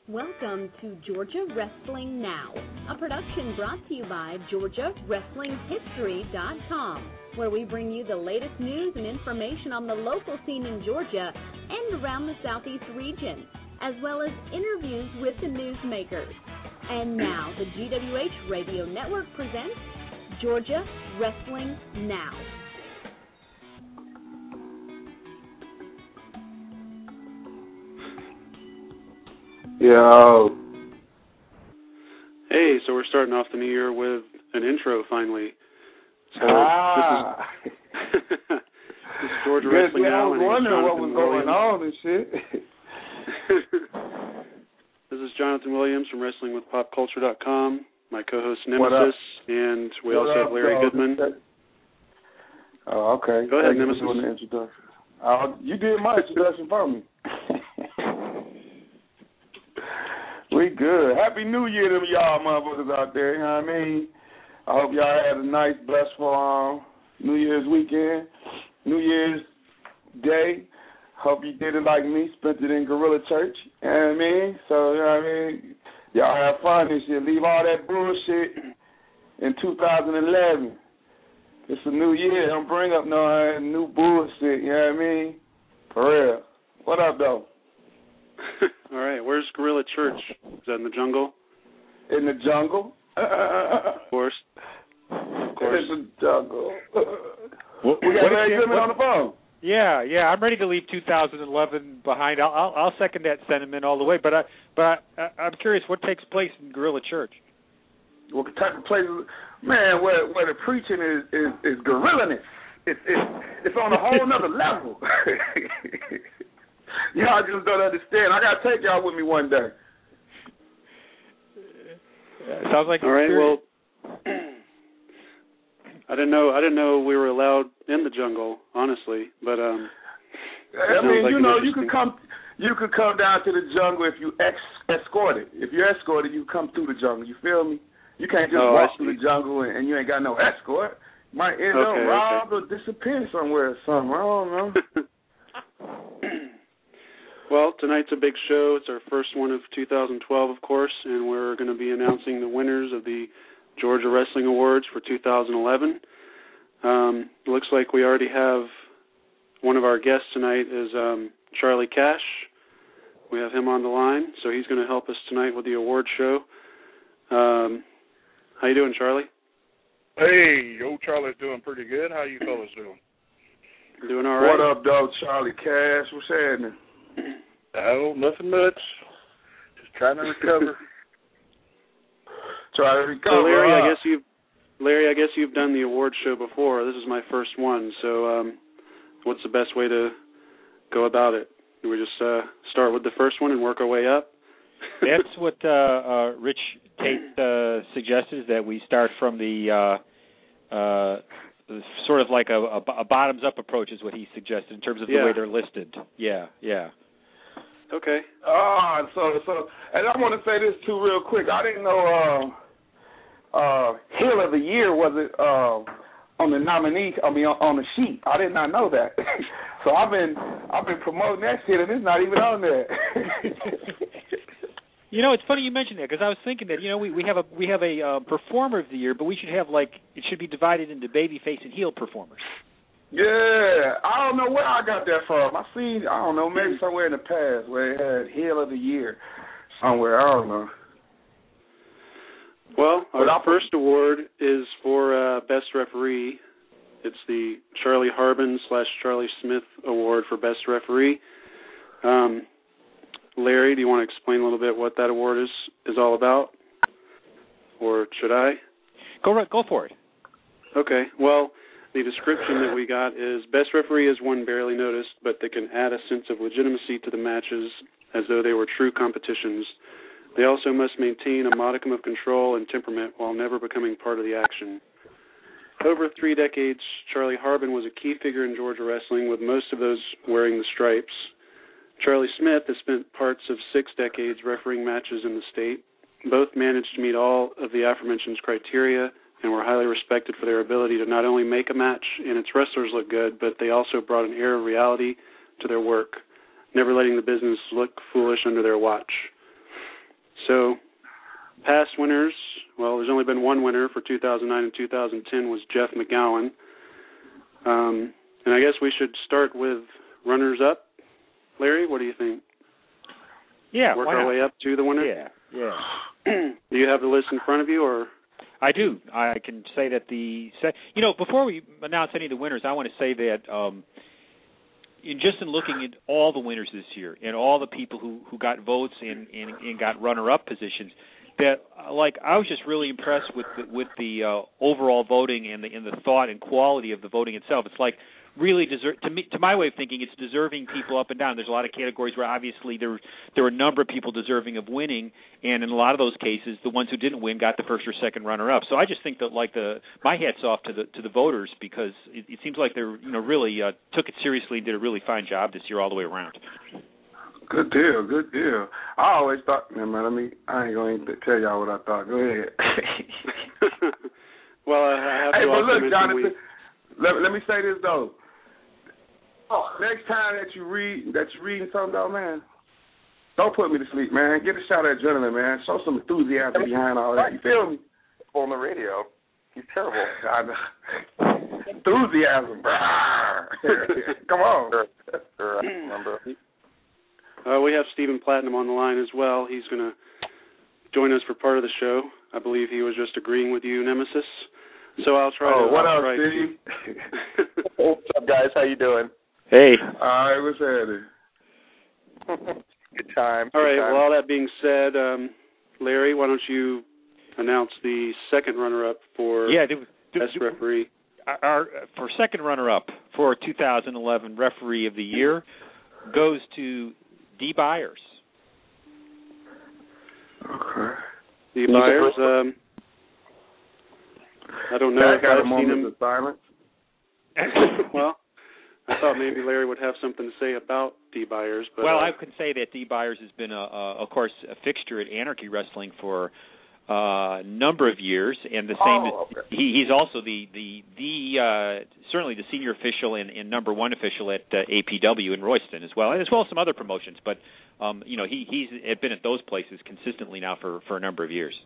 Welcome to Georgia Wrestling Now, a production brought to you by GeorgiaWrestlingHistory.com, where we bring you the latest news and information on the local scene in Georgia and around the Southeast region, as well as interviews with the newsmakers. And now, the GWH Radio Network presents Georgia Wrestling Now. Yo. Hey, so we're starting off the new year with an intro finally. So this is Georgia Wrestling Now. I was wondering what was going on and shit. This is Jonathan Williams from WrestlingWithPopCulture.com, my co-host Nemesis, and we also have Larry Goodman. Oh, okay. Go ahead, Nemesis. Doing the introduction. You did my introduction for me. We good. Happy New Year to y'all motherfuckers out there, you know what I mean? I hope y'all had a nice, blessful New Year's weekend, New Year's Day. Hope you did it like me, spent it in Gorilla Church, you know what I mean? So, you know what I mean? Y'all have fun this year. Leave all that bullshit in 2011. It's a new year. Don't bring up no new bullshit, you know what I mean? For real. What up, though? All right, where's Gorilla Church? Is that in the jungle? In the jungle. Of course. In the jungle. We got Larry Goodman on the phone. Yeah, I'm ready to leave 2011 behind. I'll second that sentiment all the way. But I'm curious, what takes place in Gorilla Church? What type of place? Man, where the preaching is gorillaness. It's on a whole nother level. Y'all just don't understand. I gotta take y'all with me one day. Sounds like all right. Well, I didn't know we were allowed in the jungle, honestly. But I mean, like you could come down to the jungle if you escorted. If you're escorted, you come through the jungle. You feel me? You can't just walk through the jungle and you ain't got no escort. You might end up robbed or disappear somewhere or something. I don't know. Well, tonight's a big show. It's our first one of 2012, of course, and we're going to be announcing the winners of the Georgia Wrestling Awards for 2011. Looks like we already have one of our guests tonight is Charlie Cash. We have him on the line, so he's going to help us tonight with the award show. How you doing, Charlie? Hey, old Charlie's doing pretty good. How you fellas doing? Doing all right. What up, though, Charlie Cash? What's happening? Oh, nothing much. Just trying to recover. Try to recover. So Larry, I guess you've done the award show before. This is my first one. So, what's the best way to go about it? Do we just start with the first one and work our way up? That's what Rich Tate suggested, is that we start from the sort of like a bottoms-up approach is what he suggested in terms of the way they're listed. Yeah. Okay. So, and I want to say this too real quick. I didn't know Heel of the Year was it on the nominee. I mean, on the sheet. I did not know that. So I've been promoting that shit, and it's not even on there. You know, it's funny you mentioned that, because I was thinking that, you know, we have a performer of the year, but we should have it should be divided into babyface and heel performers. Yeah, I don't know where I got that from. I don't know, maybe somewhere in the past where it had Heel of the Year somewhere. I don't know. Well, our first award is for Best Referee. It's the Charlie Harbin / Charlie Smith Award for Best Referee. Larry, do you want to explain a little bit what that award is all about? Or should I? Go for it. Okay. Well, the description that we got is Best Referee is one barely noticed, but that can add a sense of legitimacy to the matches as though they were true competitions. They also must maintain a modicum of control and temperament while never becoming part of the action. Over 3 decades, Charlie Harbin was a key figure in Georgia wrestling, with most of those wearing the stripes. Charlie Smith has spent parts of 6 decades refereeing matches in the state. Both managed to meet all of the aforementioned criteria and were highly respected for their ability to not only make a match and its wrestlers look good, but they also brought an air of reality to their work, never letting the business look foolish under their watch. So past winners, well, there's only been one winner for 2009 and 2010 was Jeff McGowan. And I guess we should start with runners-up. Larry, what do you think? Yeah, Work our way up to the winner? Yeah. Do you have the list in front of you, or? I do. I can say that before we announce any of the winners, I want to say that in looking at all the winners this year and all the people who got votes and got runner-up positions, that I was just really impressed with the overall voting and the thought and quality of the voting itself. It's like really to my way of thinking, it's deserving people up and down. There's a lot of categories where obviously there were a number of people deserving of winning, and in a lot of those cases, the ones who didn't win got the first or second runner-up. So I just think that my hat's off to the voters, because it seems like they really took it seriously and did a really fine job this year all the way around. Good deal. I always thought, I ain't going to tell y'all what I thought. Go ahead. Well, I have to but also look, Jonathan, let me say this, though. Next time that you're reading something, though, man, don't put me to sleep, man. Get a shot at adrenaline, man. Show some enthusiasm behind all that. You feel me? On the radio. He's terrible. Enthusiasm. Come on. Remember. We have Stephen Platinum on the line as well. He's going to join us for part of the show. I believe he was just agreeing with you, Nemesis. So I'll try to... what up, Steve? What's up, guys? How you doing? Hey. All right, what's happening? Good time. All right, well, all that being said, Larry, why don't you announce the second runner-up for Best Referee? For second runner-up for 2011 Referee of the Year goes to Dee Byers. Okay. Dee Byers, I don't know if I've seen him. Of silence. Well, I thought maybe Larry would have something to say about Dee Byers. But, I can say that Dee Byers has been, of course, a fixture at Anarchy Wrestling for a number of years, and the same. He's also certainly the senior official and number one official at APW in Royston as well as some other promotions. But he's been at those places consistently now for a number of years.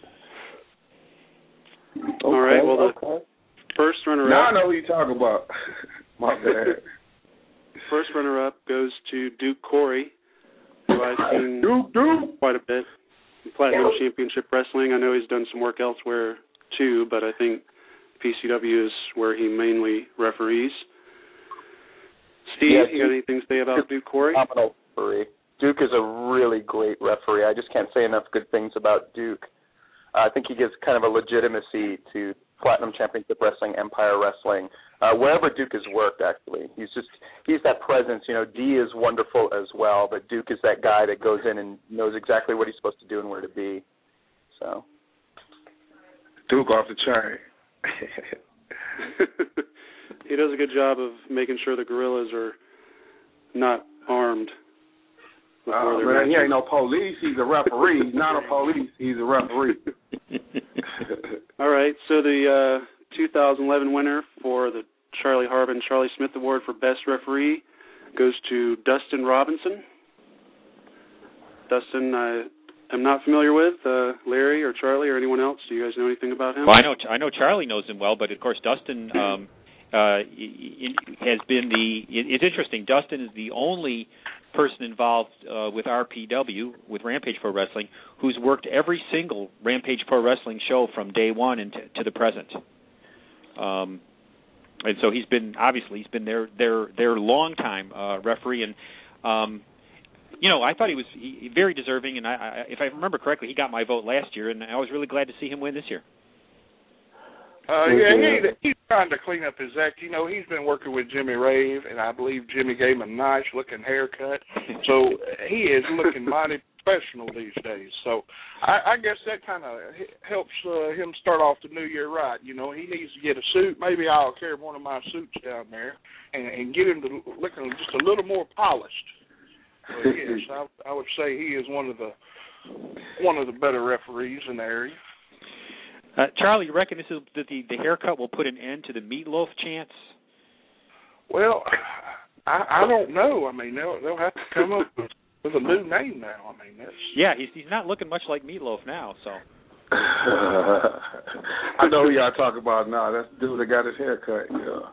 All right. Well, the first runner-up. Now I know who you're talking about. My bad. First runner-up goes to Duke Corey, who I've seen quite a bit. Platinum Championship Wrestling. I know he's done some work elsewhere too, but I think PCW is where he mainly referees. Steve, you got anything to say about Duke Corey? Phenomenal referee. Duke is a really great referee. I just can't say enough good things about Duke. I think he gives kind of a legitimacy to Platinum Championship Wrestling, Empire Wrestling, wherever Duke has worked, actually. He's that presence. Dee is wonderful as well, but Duke is that guy that goes in and knows exactly what he's supposed to do and where to be. So, Duke off the chain. He does a good job of making sure the gorillas are not armed. Man, he ain't no police. He's a referee. He's not a police. He's a referee. All right. So the 2011 winner for the Charlie Harbin Charlie Smith Award for Best Referee goes to Dustin Robinson. Dustin, I'm not familiar with. Larry or Charlie or anyone else? Do you guys know anything about him? Well, I know Charlie knows him well, but of course Dustin has been it's interesting. Dustin is the only person involved with RPW, with Rampage Pro Wrestling, who's worked every single Rampage Pro Wrestling show from day one and to the present. And so he's been their longtime referee, and I thought he was very deserving, and if I remember correctly, he got my vote last year, and I was really glad to see him win this year. He's trying to clean up his act. He's been working with Jimmy Rave, and I believe Jimmy gave him a nice-looking haircut. So he is looking mighty professional these days. So I guess that kind of helps him start off the new year right. He needs to get a suit. Maybe I'll carry one of my suits down there and get him to looking just a little more polished. But yes, I would say he is one of the better referees in the area. Charlie, you reckon that the haircut will put an end to the meatloaf chants? Well, I don't know. I mean, they'll have to come up with with a new name now. I mean, that's... Yeah, he's not looking much like Meatloaf now, so. I know who y'all talking about now. That's the dude that got his hair cut. Yeah.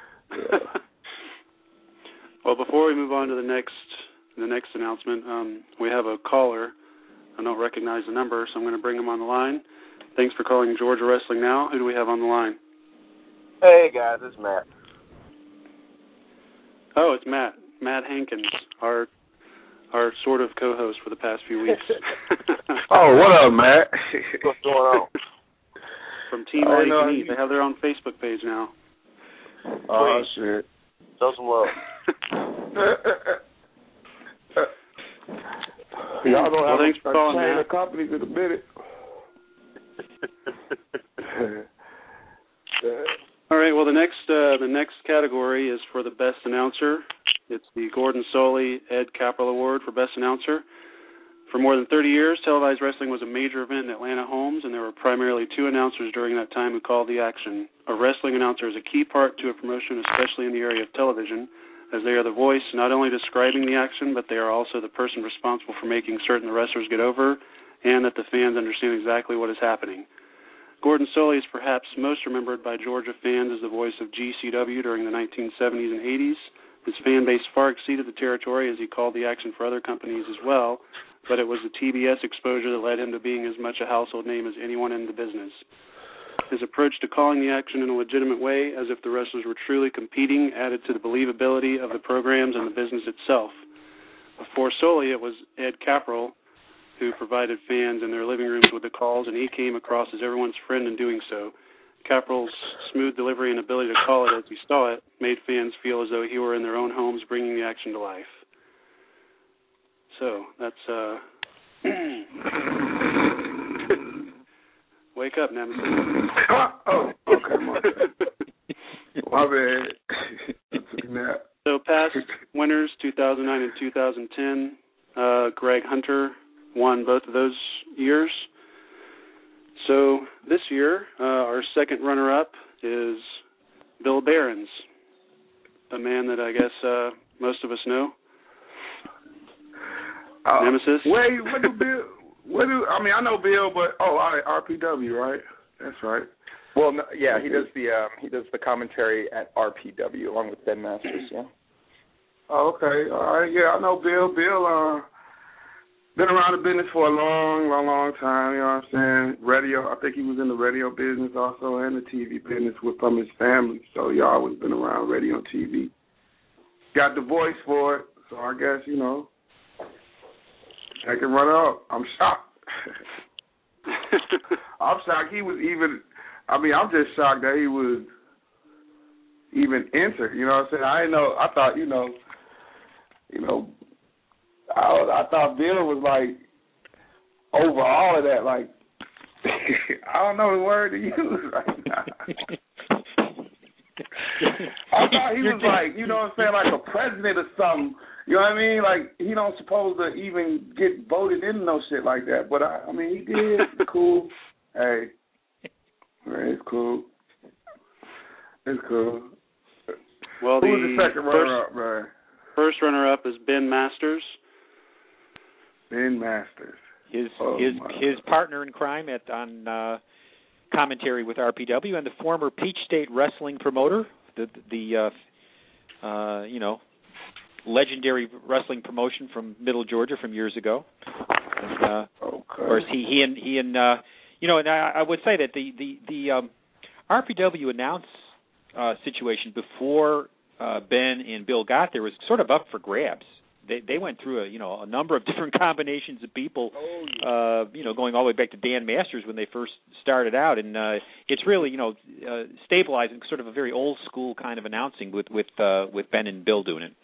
Well, before we move on to the next announcement, we have a caller. I don't recognize the number, so I'm going to bring him on the line. Thanks for calling Georgia Wrestling Now. Who do we have on the line? Hey, guys, it's Matt. Oh, it's Matt. Matt Hankins, our sort of co-host for the past few weeks. Oh, what up, Matt? What's going on? From Team All You Can Eat. They have their own Facebook page now. Oh, shit. Show some love. Y'all gonna have thanks for calling, chain Matt. of companies in a minute. All right. Well, the next category is for the best announcer. It's the Gordon Solie Ed Capperell Award for best announcer. For more than 30 years, televised wrestling was a major event in Atlanta homes, and there were primarily two announcers during that time who called the action. A wrestling announcer is a key part to a promotion, especially in the area of television, as they are the voice not only describing the action, but they are also the person responsible for making certain the wrestlers get over and that the fans understand exactly what is happening. Gordon Solie is perhaps most remembered by Georgia fans as the voice of GCW during the 1970s and 80s. His fan base far exceeded the territory as he called the action for other companies as well, but it was the TBS exposure that led him to being as much a household name as anyone in the business. His approach to calling the action in a legitimate way, as if the wrestlers were truly competing, added to the believability of the programs and the business itself. Before Solie, it was Ed Capperell who provided fans in their living rooms with the calls, and he came across as everyone's friend in doing so. Capperell's smooth delivery and ability to call it as he saw it made fans feel as though he were in their own homes bringing the action to life. So, that's, wake up, Nemesis. Oh, okay, my bad. So, past winners, 2009 and 2010, Greg Hunter won both of those years. So, this year, our second runner-up is Bill Behrens, a man that I guess most of us know. Nemesis. Wait, I know Bill, but RPW, right? That's right. Well, no, yeah, he does the commentary at RPW along with Ben Masters. Yeah. Oh, okay. All right. Yeah, I know Bill. Bill, been around the business for a long time. You know what I'm saying? Radio. I think he was in the radio business also and the TV business from his family. So he always been around radio and TV. Got the voice for it. So I guess I can run up. I'm shocked. I'm shocked he was even. I'm just shocked that he was even entered. You know what I'm saying? I didn't know. I thought, I thought Bill was like over all of that. Like, I don't know the word to use right now. I thought he was like, you know what I'm saying, like a president or something. You know what I mean? Like, he don't supposed to even get voted in no shit like that. But, I mean, he did. Cool. Hey. Man, it's cool. It's cool. Well, who was the second runner-up, man? First runner-up is Ben Masters. Ben Masters. His partner in crime on commentary with RPW and the former Peach State wrestling promoter, the legendary wrestling promotion from Middle Georgia from years ago. And, of course, he and I would say that the RPW announce situation before Ben and Bill got there was sort of up for grabs. They went through a number of different combinations of people, going all the way back to Dan Masters when they first started out, and it's really stabilizing sort of a very old school kind of announcing with Ben and Bill doing it.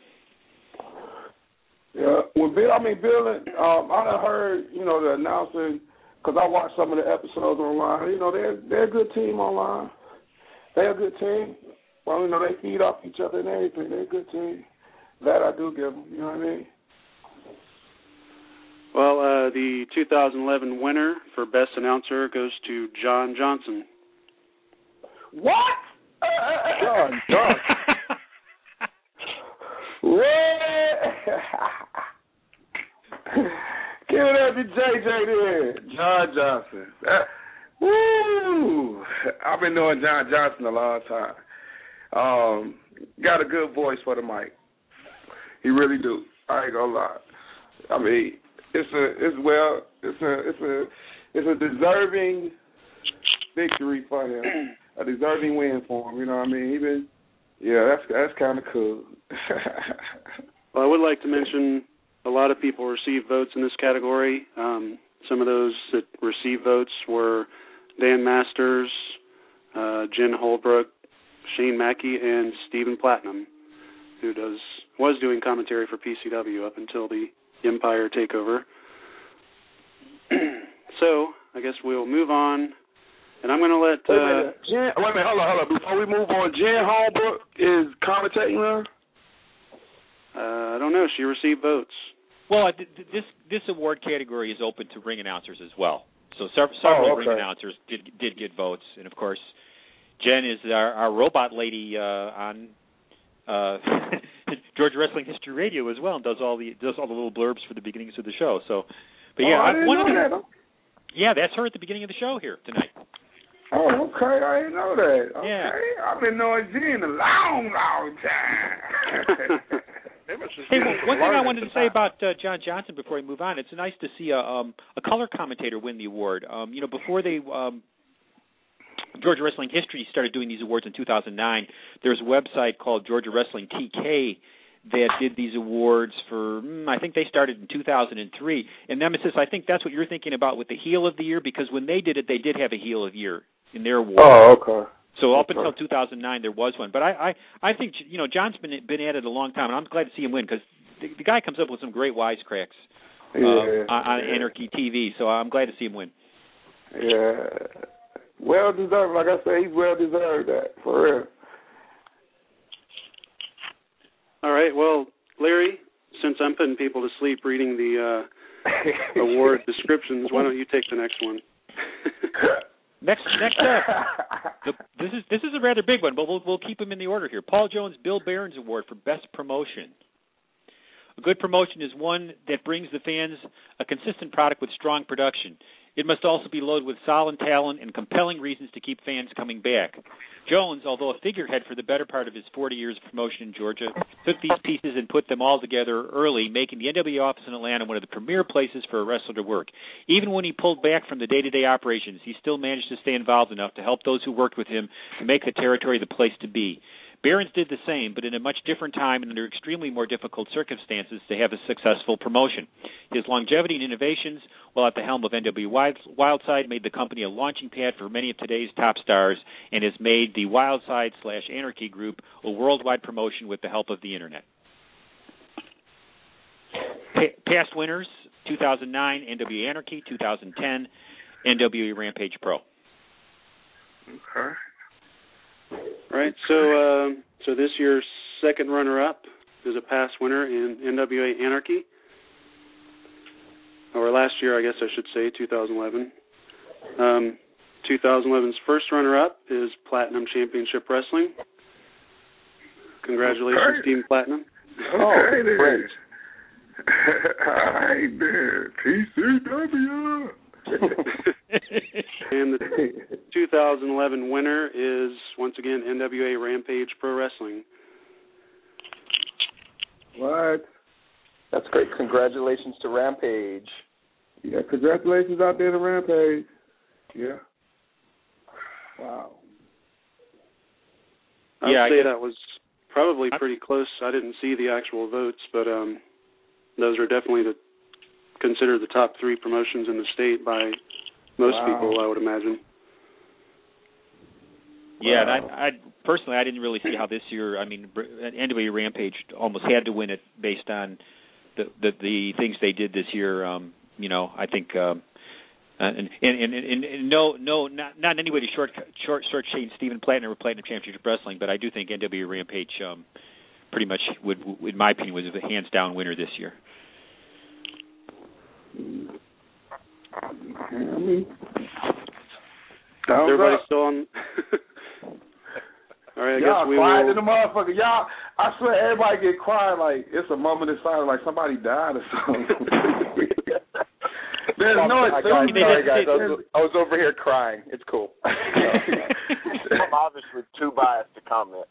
Yeah, Bill, I heard the announcing because I watched some of the episodes online. They're a good team online. They're a good team. Well, they feed off each other and everything. They're a good team. That I do give them, you know what I mean? Well, the 2011 winner for Best Announcer goes to John Johnson. What? John. Give it up to JJ there. John Johnson. Woo! I've been knowing John Johnson a long time. Got a good voice for the mic. He really do. I ain't gonna lie. I mean, it's a deserving victory for him. A deserving win for him. You know what I mean? That's kind of cool. Well, I would like to mention a lot of people received votes in this category. Some of those that received votes were Dan Masters, Jen Holbrook, Shane Mackey, and Stephen Platinum, who was doing commentary for PCW up until the Empire takeover. So I guess we'll move on, and I'm going to let. Wait a minute, hold on. Before we move on, Jen Holbrook is commentating now? I don't know. She received votes. Well, this award category is open to ring announcers as well. So several ring announcers did get votes, and of course, Jen is our robot lady on Georgia Wrestling History Radio as well, and does all the little blurbs for the beginnings of the show. So, but yeah, I didn't know that. Yeah, that's her at the beginning of the show here tonight. Oh, okay. I didn't know that. Okay. Yeah. I've been knowing Jen a long time. Hey, one thing I wanted to say about John Johnson before we move on, it's nice to see a color commentator win the award. Before they Georgia Wrestling History started doing these awards in 2009, there's a website called Georgia Wrestling TK that did these awards for, I think they started in 2003. And Nemesis, I think that's what you're thinking about with the heel of the year, because when they did it, they did have a heel of the year in their award. Oh, okay. So up until 2009, there was one. But I think, John's been at it a long time, and I'm glad to see him win, because the guy comes up with some great wisecracks on Anarchy TV, so I'm glad to see him win. Yeah. Well deserved. Like I say, he's well deserved that, for real. All right. Well, Larry, since I'm putting people to sleep reading the award descriptions, why don't you take the next one? Next up, this is a rather big one, but we'll keep them in the order here. Paul Jones Bill Behrens Award for Best Promotion. A good promotion is one that brings the fans a consistent product with strong production. It must also be loaded with solid talent and compelling reasons to keep fans coming back. Jones, although a figurehead for the better part of his 40 years of promotion in Georgia, took these pieces and put them all together early, making the NWA office in Atlanta one of the premier places for a wrestler to work. Even when he pulled back from the day-to-day operations, he still managed to stay involved enough to help those who worked with him to make the territory the place to be. Behrens did the same, but in a much different time and under extremely more difficult circumstances to have a successful promotion. His longevity and innovations, while at the helm of NWA Wildside, made the company a launching pad for many of today's top stars and has made the Wildside/Anarchy group a worldwide promotion with the help of the Internet. Past winners, 2009, NWA Anarchy, 2010, NWA Rampage Pro. Okay. Right, so this year's second runner-up is a past winner in NWA Anarchy, or last year, I guess I should say, 2011. 2011's first runner-up is Platinum Championship Wrestling. Congratulations, Team Platinum. Okay, great. Hi there, PCW. And the 2011 winner is, once again, NWA Rampage Pro Wrestling. What? That's great. Congratulations to Rampage. Yeah, congratulations out there to Rampage. Yeah. Wow. I'd say that was probably pretty close. I didn't see the actual votes, but those are definitely considered the top three promotions in the state by most people, I would imagine. Yeah, and I personally, I didn't really see how this year. I mean, NWA Rampage almost had to win it based on the things they did this year. I think, and not in any way to short-change Stephen Platinum or Platinum Championship Wrestling, but I do think NWA Rampage pretty much would, in my opinion, was a hands-down winner this year. Everybody still on? All right, I guess we will. Y'all quiet in the motherfucker. Y'all, I swear everybody get quiet like it's a moment of silence, like somebody died or something. There's no sorry, guys. I was over here crying. It's cool. I'm obviously too biased to comment.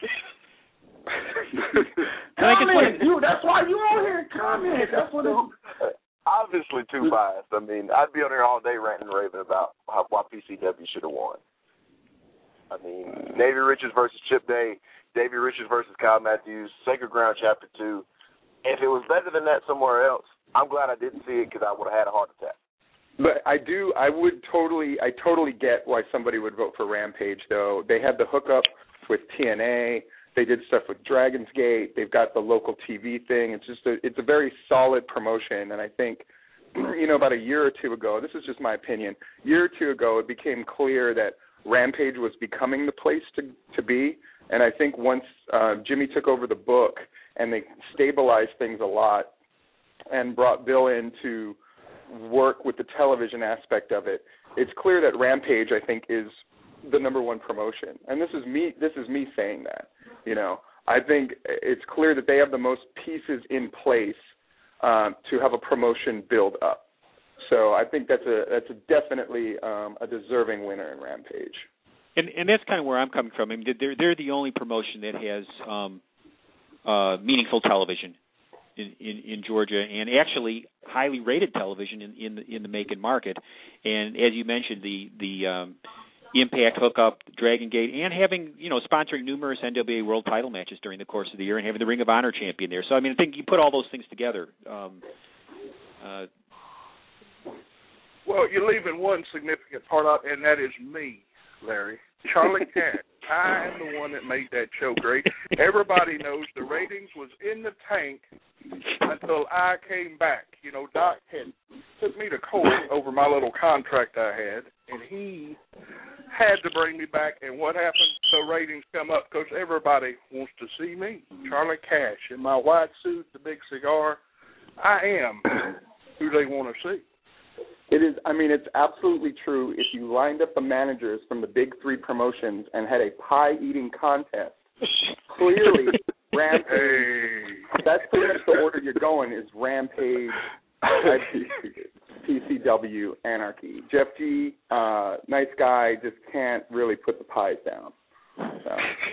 That's why you on here and comment. That's what it's... Obviously too biased. I mean, I'd be on here all day ranting and raving about why PCW should have won. I mean, Davey Richards versus Chip Day, Davey Richards versus Kyle Matthews, Sacred Ground Chapter 2. If it was better than that somewhere else, I'm glad I didn't see it because I would have had a heart attack. But I totally get why somebody would vote for Rampage, though. They had the hookup with TNA. They did stuff with Dragon's Gate. They've got the local TV thing. It's a very solid promotion, and I think, about a year or two ago, this is just my opinion, a year or two ago, it became clear that Rampage was becoming the place to be, and I think once Jimmy took over the book and they stabilized things a lot and brought Bill in to work with the television aspect of it, it's clear that Rampage, I think, is the number one promotion. And this is me saying that. I think it's clear that they have the most pieces in place to have a promotion build up. So I think that's definitely a deserving winner in Rampage. And that's kind of where I'm coming from. I mean, they're the only promotion that has meaningful television in Georgia, and actually highly rated television in the Macon market. And as you mentioned, the Impact hookup, Dragon Gate, and having sponsoring numerous NWA World Title matches during the course of the year, and having the Ring of Honor champion there. So I mean, I think you put all those things together. Well, you're leaving one significant part out, and that is me, Larry. Charlie Cash. I am the one that made that show great. Everybody knows the ratings was in the tank until I came back. Doc had took me to court over my little contract I had, and he had to bring me back. And what happened? The ratings come up because everybody wants to see me, Charlie Cash, in my white suit, the big cigar. I am who they want to see. It is. I mean, it's absolutely true. If you lined up the managers from the big three promotions and had a pie-eating contest, clearly Rampage. Hey. That's pretty much the order you're going. Is Rampage, PCW, Anarchy. Jeff G, nice guy, just can't really put the pies down. So.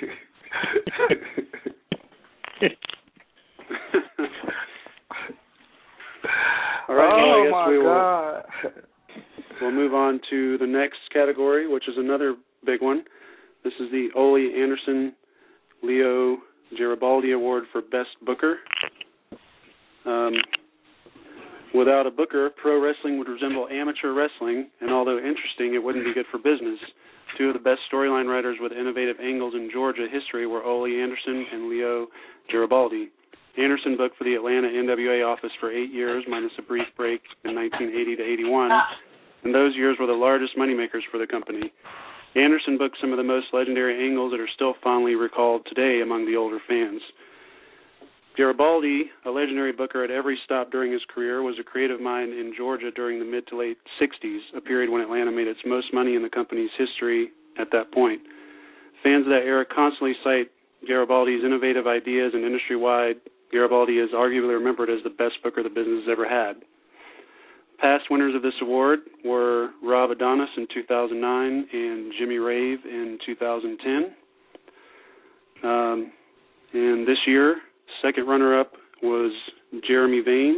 All right, oh, my God. We'll move on to the next category, which is another big one. This is the Ole Anderson Leo Garibaldi Award for Best Booker. Without a booker, pro wrestling would resemble amateur wrestling, and although interesting, it wouldn't be good for business. Two of the best storyline writers with innovative angles in Georgia history were Ole Anderson and Leo Garibaldi. Anderson booked for the Atlanta NWA office for 8 years, minus a brief break in 1980 to 81, and those years were the largest moneymakers for the company. Anderson booked some of the most legendary angles that are still fondly recalled today among the older fans. Garibaldi, a legendary booker at every stop during his career, was a creative mind in Georgia during the mid to late 60s, a period when Atlanta made its most money in the company's history at that point. Fans of that era constantly cite Garibaldi's innovative ideas, and industry-wide, Garibaldi is arguably remembered as the best booker the business has ever had. Past winners of this award were Rob Adonis in 2009 and Jimmy Rave in 2010. And this year, second runner-up was Jeremy Vane.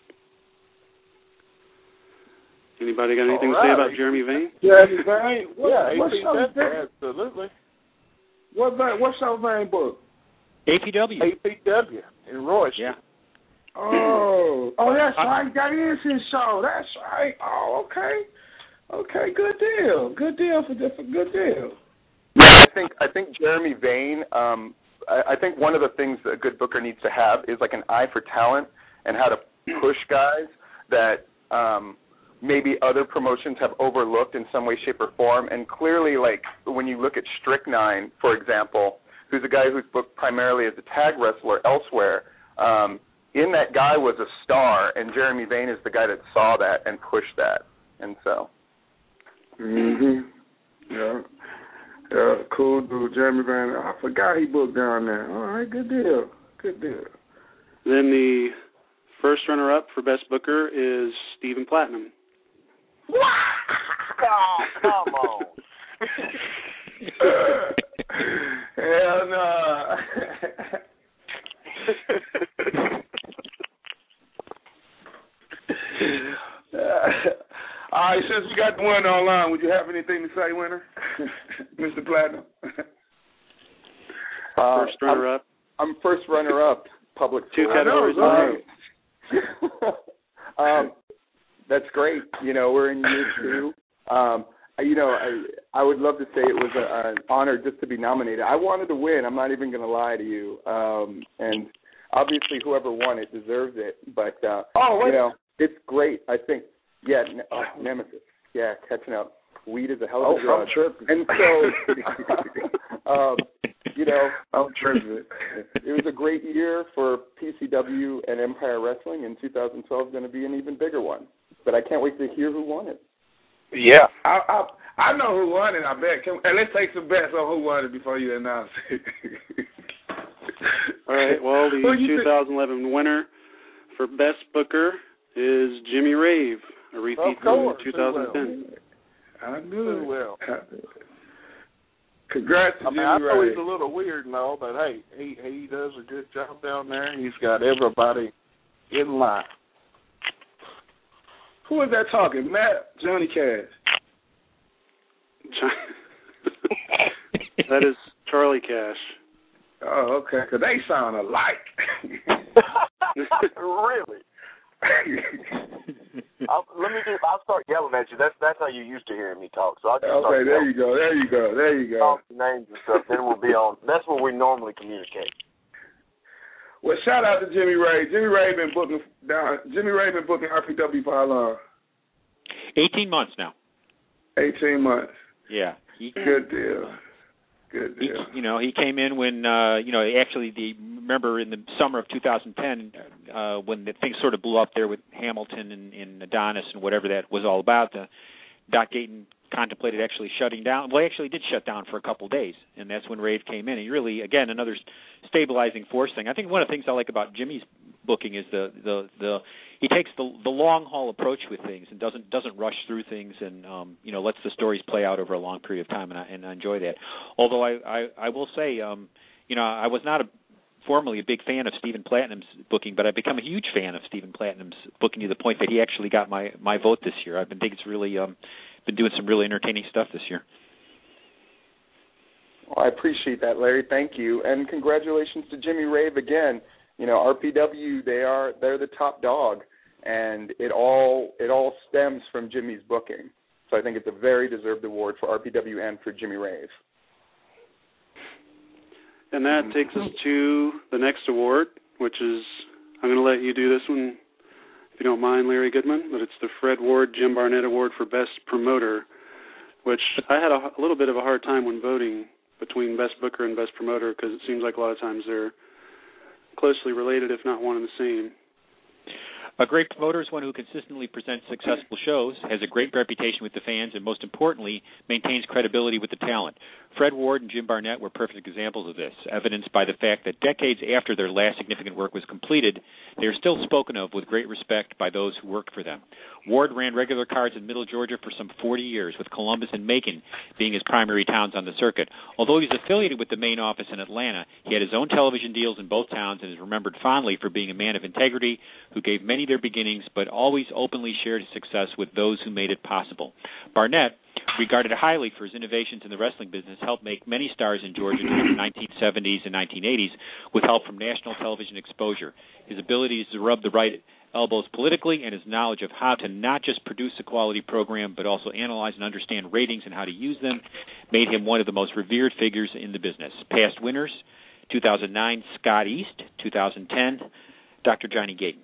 Anybody got anything to say about Jeremy Vane? Jeremy Vane? Absolutely. What's your Vane book? APW in Royce. Yeah. Oh, that's right. That is his show. That's right. Oh, okay. Good deal. Good deal. Yeah, I think Jeremy Vane. I think one of the things that a good booker needs to have is like an eye for talent and how to push guys that maybe other promotions have overlooked in some way, shape, or form. And clearly, like when you look at Strychnine, for example, who's a guy who's booked primarily as a tag wrestler elsewhere. In that guy was a star, and Jeremy Vane is the guy that saw that and pushed that, and so. Yeah. Cool dude, Jeremy Van. I forgot he booked down there. All right, good deal. Good deal. Then the first runner-up for Best Booker is Stephen Platinum. Oh, come on. Hell no. All right, since we got the winner online, would you have anything to say, winner? Mr. Platinum? First runner-up. I'm first runner-up, public Two school. categories. That's great. We're in year 2. I would love to say it was an honor just to be nominated. I wanted to win. I'm not even going to lie to you. And obviously, whoever won it deserves it. But it's great. I think. Yeah, Nemesis. Yeah, catching up. Weed is a hell of a drug. I'm tripping. And so, I'm tripping. It was a great year for PCW and Empire Wrestling, and 2012 is going to be an even bigger one. But I can't wait to hear who won it. Yeah. I know who won it, I bet. And let's take some bets on who won it before you announce it. All right, well, the 2011 winner for Best Booker is Jimmy Rave, a repeat from 2010. I knew it. Well. Congrats to Jimmy I know Rave. he's a little weird and all, but hey, he does a good job down there. He's got everybody in line. Who is that talking? Matt? Johnny Cash? That is Charlie Cash. Oh, okay, because they sound alike. Really? I'll start yelling at you. That's how you used to hearing me talk. So I'll just start there yelling. you go. Talk the names and stuff. Then we'll be on. That's where we normally communicate. Well, shout out to Jimmy Rave. Jimmy Rave been booking RPW for how long? 18 months now. 18 months. Yeah. Good deal. He came in when, remember in the summer of 2010 when the things sort of blew up there with Hamilton and Adonis and whatever that was all about, Doc Gayton contemplated actually shutting down. Well, he actually did shut down for a couple of days, and that's when Rave came in. He really, again, another stabilizing force thing. I think one of the things I like about Jimmy's booking is he takes the long haul approach with things and doesn't rush through things and lets the stories play out over a long period of time, and I enjoy that. Although I will say I was not formerly a big fan of Stephen Platinum's booking, but I've become a huge fan of Stephen Platinum's booking to the point that he actually got my vote this year. I think it's really been doing some really entertaining stuff this year. Well, I appreciate that, Larry. Thank you, and congratulations to Jimmy Rave again. RPW, they're the top dog, and it all stems from Jimmy's booking. So I think it's a very deserved award for RPW and for Jimmy Rave. And that takes us to the next award, which is, I'm going to let you do this one, if you don't mind, Larry Goodman, but it's the Fred Ward Jim Barnett Award for Best Promoter, which I had a little bit of a hard time when voting between Best Booker and Best Promoter because it seems like a lot of times they're closely related, if not one and the same. A great promoter is one who consistently presents successful shows, has a great reputation with the fans, and most importantly, maintains credibility with the talent. Fred Ward and Jim Barnett were perfect examples of this, evidenced by the fact that decades after their last significant work was completed, they are still spoken of with great respect by those who worked for them. Ward ran regular cards in Middle Georgia for some 40 years, with Columbus and Macon being his primary towns on the circuit. Although he was affiliated with the main office in Atlanta, he had his own television deals in both towns and is remembered fondly for being a man of integrity who gave many their beginnings but always openly shared his success with those who made it possible. Barnett, regarded highly for his innovations in the wrestling business, helped make many stars in Georgia during the 1970s and 1980s with help from national television exposure. His abilities to rub the right elbows politically and his knowledge of how to not just produce a quality program but also analyze and understand ratings and how to use them made him one of the most revered figures in the business. Past winners, 2009, Scott East, 2010, Dr. Johnny Gayton.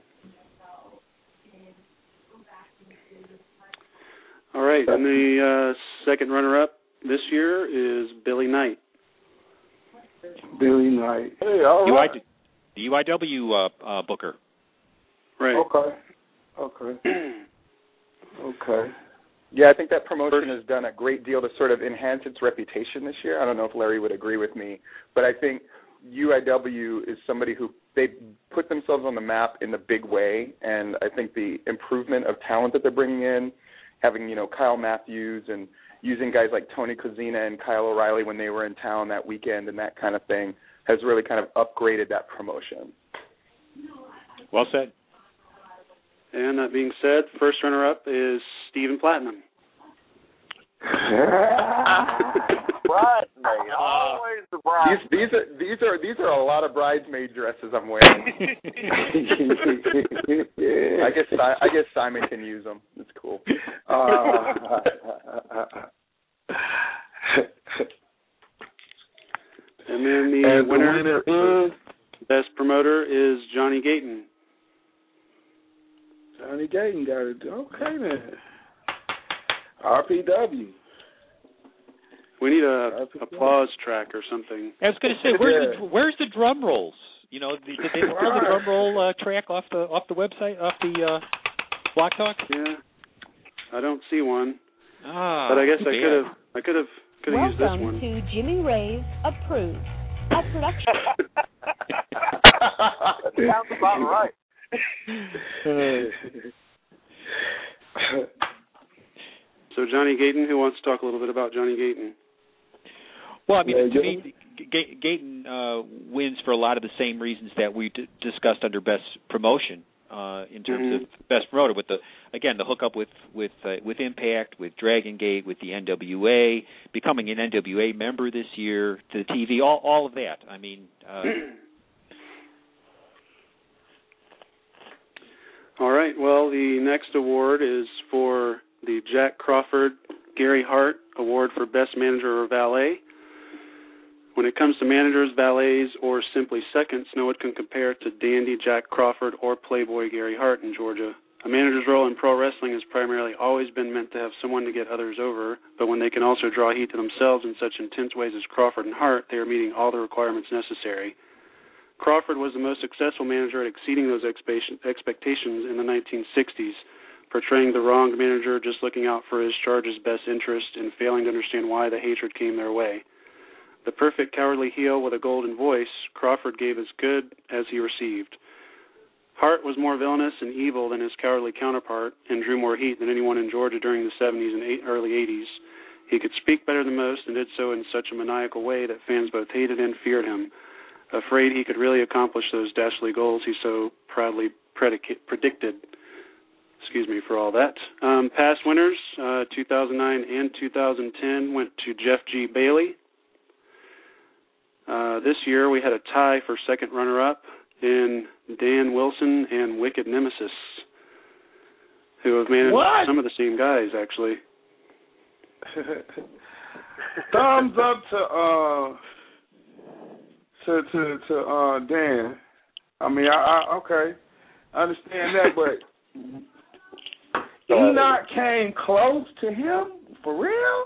All right, and the second runner-up this year is Billy Knight. Billy Knight. Hey, all right. The UIW booker. Right. Okay. Yeah, I think that promotion has done a great deal to sort of enhance its reputation this year. I don't know if Larry would agree with me, but I think UIW is somebody who they put themselves on the map in the big way, and I think the improvement of talent that they're bringing in, having, Kyle Matthews and using guys like Tony Kozina and Kyle O'Reilly when they were in town that weekend and that kind of thing has really kind of upgraded that promotion. Well said. And that being said, first runner-up is Stephen Platinum. Bridesmaid, always the bride. These are a lot of bridesmaid dresses I'm wearing. I guess Simon can use them. It's cool. And then the winner is best promoter is Johnny Gayton. Johnny Gayton got it. Okay, then. RPW. We need a applause track or something. I was going to say, where's the drum rolls? Did they pull the drum roll track off the website, off the Block Talk? Yeah, I don't see one. But I guess I could have used this one. Welcome to Jimmy Ray's Approved, a production. That sounds about right. So Johnny Gayton, who wants to talk a little bit about Johnny Gayton? Well, I mean, to me, Gayton wins for a lot of the same reasons that we discussed under Best Promotion in terms of Best Promoter, with the hookup with Impact, with Dragon Gate, with the NWA, becoming an NWA member this year, to the TV, all of that. I mean. All right. Well, the next award is for the Jack Crawford Gary Hart Award for Best Manager or Valet. When it comes to managers, valets, or simply seconds, no one can compare to Dandy Jack Crawford or Playboy Gary Hart in Georgia. A manager's role in pro wrestling has primarily always been meant to have someone to get others over, but when they can also draw heat to themselves in such intense ways as Crawford and Hart, they are meeting all the requirements necessary. Crawford was the most successful manager at exceeding those expectations in the 1960s, portraying the wronged manager just looking out for his charge's best interest and failing to understand why the hatred came their way. The perfect cowardly heel with a golden voice, Crawford gave as good as he received. Hart was more villainous and evil than his cowardly counterpart and drew more heat than anyone in Georgia during the 70s and early 80s. He could speak better than most and did so in such a maniacal way that fans both hated and feared him, afraid he could really accomplish those dastardly goals he so proudly predicted. Excuse me for all that. Past winners, 2009 and 2010, went to Jeff G. Bailey. This year we had a tie for second runner-up in Dan Wilson and Wicked Nemesis, who have managed some of the same guys, actually. Thumbs up to Dan. I mean, okay, I understand that, but Enoch came close to him for real.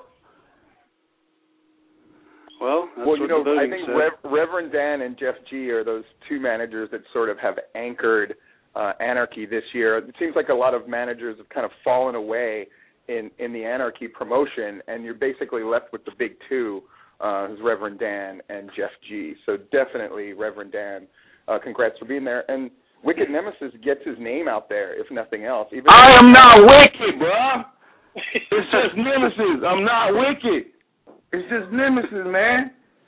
Well, that's what the voting I think said. Reverend Dan and Jeff G are those two managers that sort of have anchored Anarchy this year. It seems like a lot of managers have kind of fallen away in the Anarchy promotion, and you're basically left with the big two, who's Reverend Dan and Jeff G. So definitely Reverend Dan, congrats for being there. And Wicked Nemesis gets his name out there, if nothing else. I am not wicked, bro. It's just Nemesis. I'm not wicked. It's just Nemesis, man.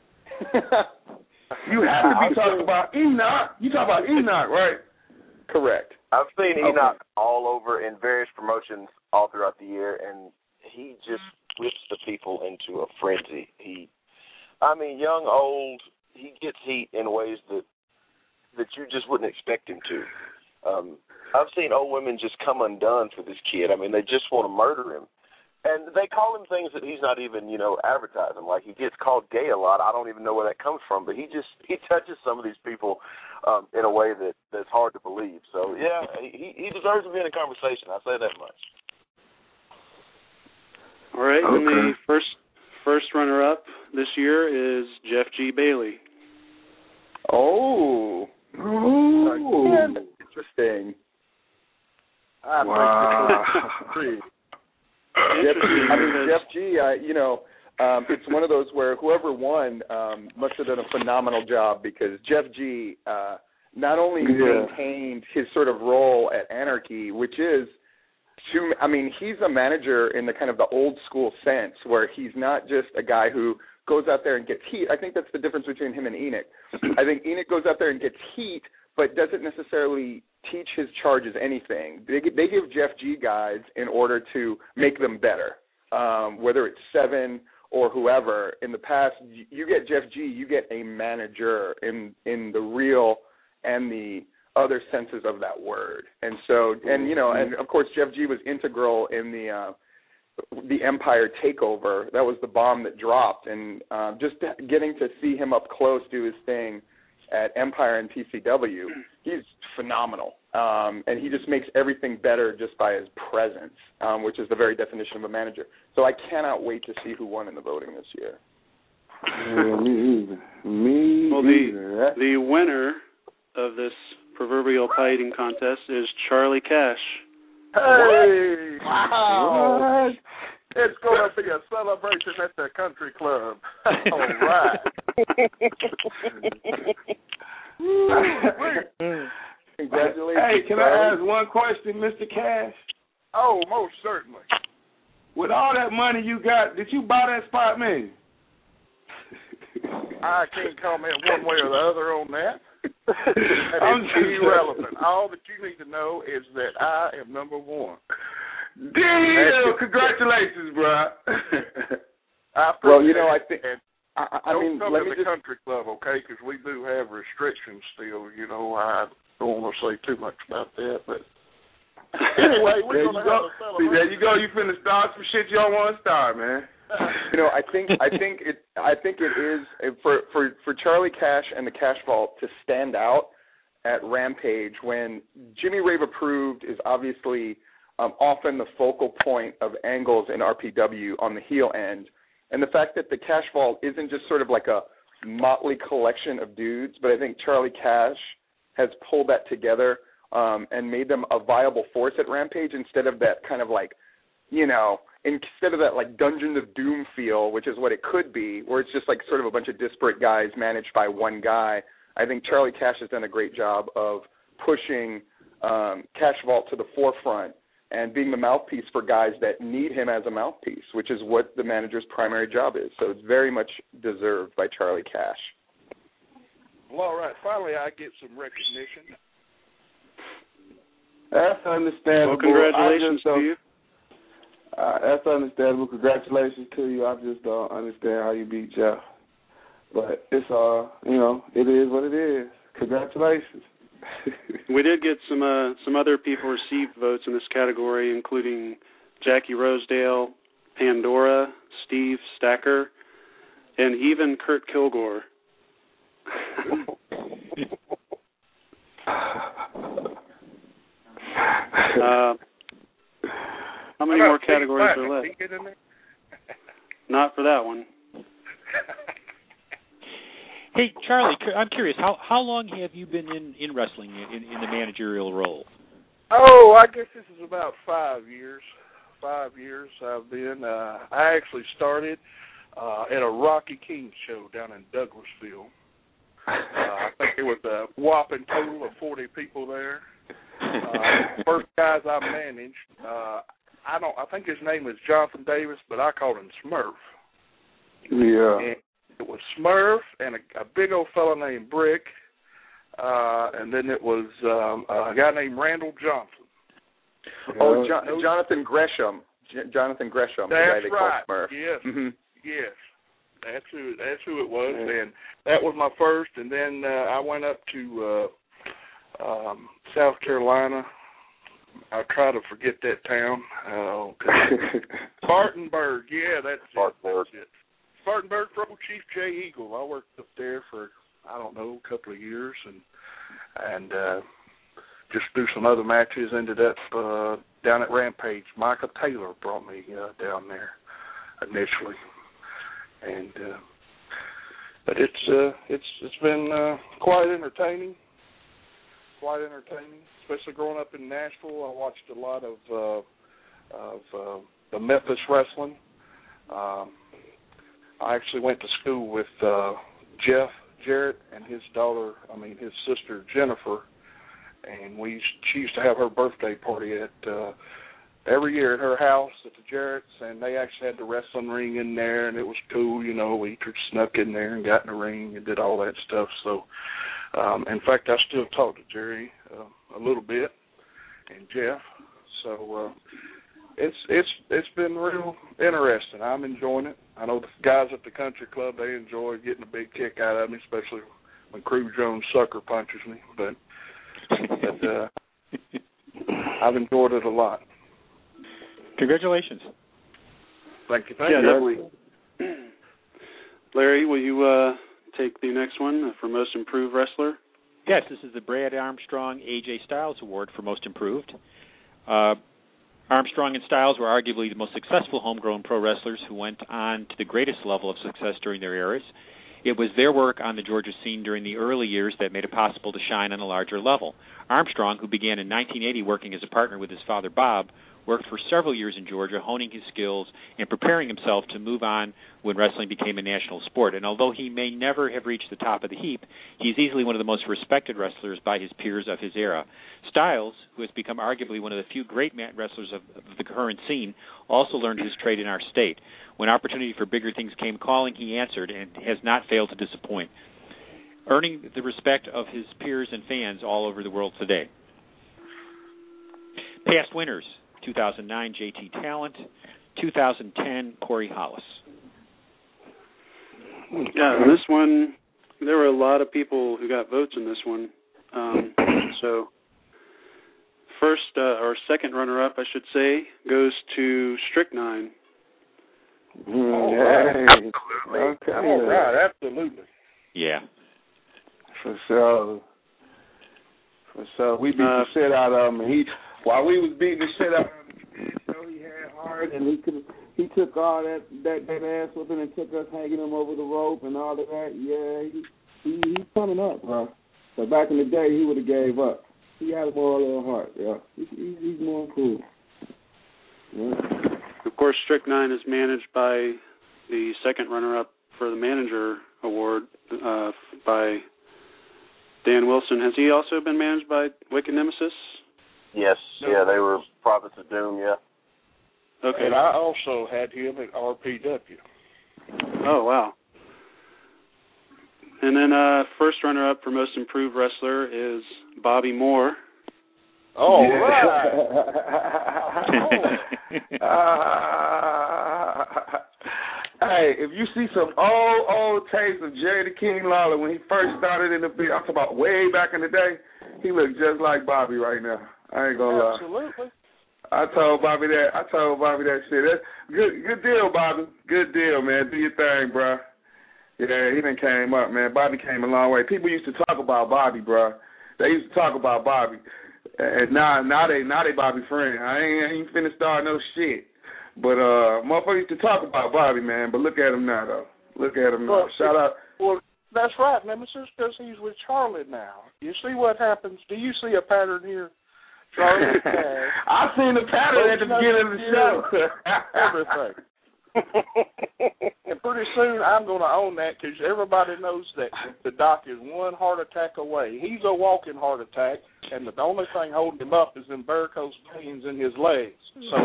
You have to be talking about Enoch. You talk about Enoch, right? Correct. I've seen Enoch all over in various promotions all throughout the year, and he just whips the people into a frenzy. Young, old, he gets heat in ways that you just wouldn't expect him to. I've seen old women just come undone for this kid. I mean, they just want to murder him. And they call him things that he's not even, advertising. Like, he gets called gay a lot. I don't even know where that comes from. But he touches some of these people in a way that's hard to believe. So, yeah, he deserves to be in a conversation. I'll say that much. All right, and the first runner-up this year is Jeff G. Bailey. Oh. Interesting. Wow. Jeff G. It's one of those where whoever won must have done a phenomenal job, because Jeff G. Not only maintained his sort of role at Anarchy, which is, he's a manager in the kind of the old school sense, where he's not just a guy who goes out there and gets heat. I think that's the difference between him and Enoch. I think Enoch goes out there and gets heat, but doesn't necessarily teach his charges anything. They give Jeff G guides in order to make them better, whether it's Seven or whoever. In the past, you get Jeff G, you get a manager in the real and the other senses of that word. And so, and of course, Jeff G was integral in the Empire takeover. That was the bomb that dropped, and just getting to see him up close do his thing at Empire and PCW, he's phenomenal. And he just makes everything better just by his presence, which is the very definition of a manager. So I cannot wait to see who won in the voting this year. Yeah, me either. The winner of this proverbial pie eating contest is Charlie Cash. Hey! Wow! What? It's going to be a celebration at the country club. All right. Congratulations. Hey, can I ask one question, Mr. Cash? Oh, most certainly. With all that money you got, did you buy that spot, man? I can't comment one way or the other on that. It's irrelevant. All that you need to know is that I am number one. Damn! Congratulations, bro. I think. Don't come to the country club, okay? Because we do have restrictions still. I don't want to say too much about that, but anyway, we're gonna have a celebration. See, there you go. You finna start some shit you don't want to start, man. I think it is for Charlie Cash and the Cash Vault to stand out at Rampage when Jimmy Rave Approved is obviously often the focal point of angles in RPW on the heel end, and the fact that the Cash Vault isn't just sort of like a motley collection of dudes, but I think Charlie Cash has pulled that together and made them a viable force at Rampage instead of that kind of like, instead of that like Dungeons of Doom feel, which is what it could be, where it's just like sort of a bunch of disparate guys managed by one guy. I think Charlie Cash has done a great job of pushing Cash Vault to the forefront and being the mouthpiece for guys that need him as a mouthpiece, which is what the manager's primary job is. So it's very much deserved by Charlie Cash. Well, all right. Finally, I get some recognition. That's understandable. Well, congratulations to you. That's understandable. Congratulations to you. I just don't understand how you beat Jeff. But it's it is what it is. Congratulations. We did get some other people received votes in this category, including Jackie Rosedale, Pandora, Steve Stacker, and even Kurt Kilgore. How many more categories are left? Not for that one. Hey, Charlie, I'm curious, how long have you been in wrestling in the managerial role? Oh, I guess this is about 5 years. 5 years I've been. I actually started at a Rocky King show down in Douglasville. I think it was a whopping total of 40 people there. First guys I managed, I think his name was Jonathan Davis, but I called him Smurf. Yeah. And it was Smurf and a big old fella named Brick, and then it was a guy named Randall Johnson. Oh, Jonathan Gresham. Jonathan Gresham, the guy they call Smurf. Yes, mm-hmm. Yes. That's who it was, and that was my first. And then I went up to South Carolina. I try to forget that town. Spartanburg, yeah, that's it. Spartanburg for old Chief Jay Eagle. I worked up there for, a couple of years, and just do some other matches. Ended up down at Rampage. Michael Taylor brought me down there initially, and but it's been quite entertaining. Quite entertaining, especially growing up in Nashville. I watched a lot of the Memphis Wrestling. I actually went to school with Jeff Jarrett and his sister Jennifer, and she used to have her birthday party at every year at her house at the Jarretts, and they actually had the wrestling ring in there, and it was cool. We snuck in there and got in the ring and did all that stuff. So, in fact, I still talk to Jerry a little bit and Jeff. So it's been real interesting. I'm enjoying it. I know the guys at the country club, they enjoy getting a big kick out of me, especially when Crew Jones sucker punches me. But I've enjoyed it a lot. Congratulations. Thank you. Definitely. Larry, will you take the next one for Most Improved Wrestler? Yes, this is the Brad Armstrong AJ Styles Award for Most Improved. Armstrong and Styles were arguably the most successful homegrown pro wrestlers who went on to the greatest level of success during their eras. It was their work on the Georgia scene during the early years that made it possible to shine on a larger level. Armstrong, who began in 1980 working as a partner with his father Bob, worked for several years in Georgia, honing his skills and preparing himself to move on when wrestling became a national sport. And although he may never have reached the top of the heap, he's easily one of the most respected wrestlers by his peers of his era. Styles, who has become arguably one of the few great mat wrestlers of the current scene, also learned his trade in our state. When opportunity for bigger things came calling, he answered and has not failed to disappoint, earning the respect of his peers and fans all over the world today. Past winners: 2009, JT Talent. 2010, Corey Hollis. Yeah, this one, there were a lot of people who got votes in this one. So first, or second runner-up, I should say, goes to Strychnine. Absolutely. Okay. All right, absolutely. Yeah. For sure. We beat the shit out of him. And while we was beating the shit out of him, he had heart, and he took all that ass whipping and took us hanging him over the rope and all of that. Yeah, he's coming up, bro. But back in the day, he would have gave up. He had more little heart. Yeah, he's more cool. Yeah. Of course, Strychnine is managed by the second runner-up for the manager award by Dan Wilson. Has he also been managed by Wicked Nemesis? Yes. Yeah, they were Prophets of Doom. Yeah. Okay. And I also had him at RPW. Oh, wow. And then first runner-up for Most Improved Wrestler is Bobby Moore. Oh, Hey, if you see some old tapes of Jerry the King Lawler when he first started in the field, I'm talking about way back in the day, he looked just like Bobby right now. I ain't gonna lie. Absolutely. I told Bobby that shit. That's good deal, Bobby. Good deal, man. Do your thing, bro. Yeah, he done came up, man. Bobby came a long way. People used to talk about Bobby, bro. They used to talk about Bobby. And now they Bobby friend. I ain't finna start no shit. But motherfuckers used to talk about Bobby, man. But look at him now, though. Look at him now. Shout out. Well, that's right, Nemesis, because he's with Charlie now. You see what happens? Do you see a pattern here? Charlie, I seen the pattern at the beginning of the show. Everything. And pretty soon I'm going to own that because everybody knows that the doc is one heart attack away. He's a walking heart attack, and the only thing holding him up is them varicose veins in his legs. So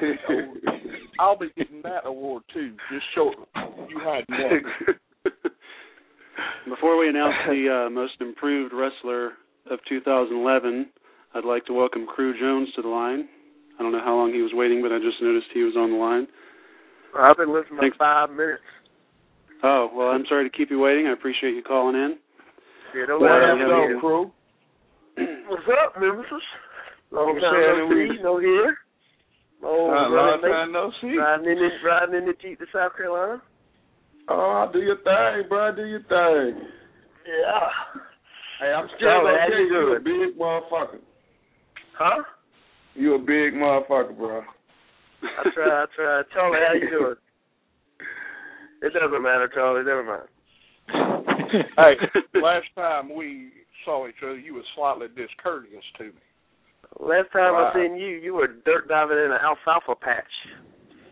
I'll be getting that award too, just shortly. You had one. Before we announce the Most Improved Wrestler of 2011, I'd like to welcome Crew Jones to the line. I don't know how long he was waiting, but I just noticed he was on the line. I've been listening for 5 minutes. Oh, well, I'm sorry to keep you waiting. I appreciate you calling in. Yeah, don't What let up, Crew? What's up, Nemesis? Long time no see, no hear. Long time no see. Riding in the Jeep to South Carolina. Oh, do your thing, bro. Do your thing. Yeah. Hey, I'm still gonna tell you a big motherfucker. Huh? You a big motherfucker, bro. I try. Charlie, how you doing? It doesn't matter, Charlie. Never mind. Hey, last time we saw each other, you were slightly discourteous to me. Last time I seen you, you were dirt diving in an alfalfa patch.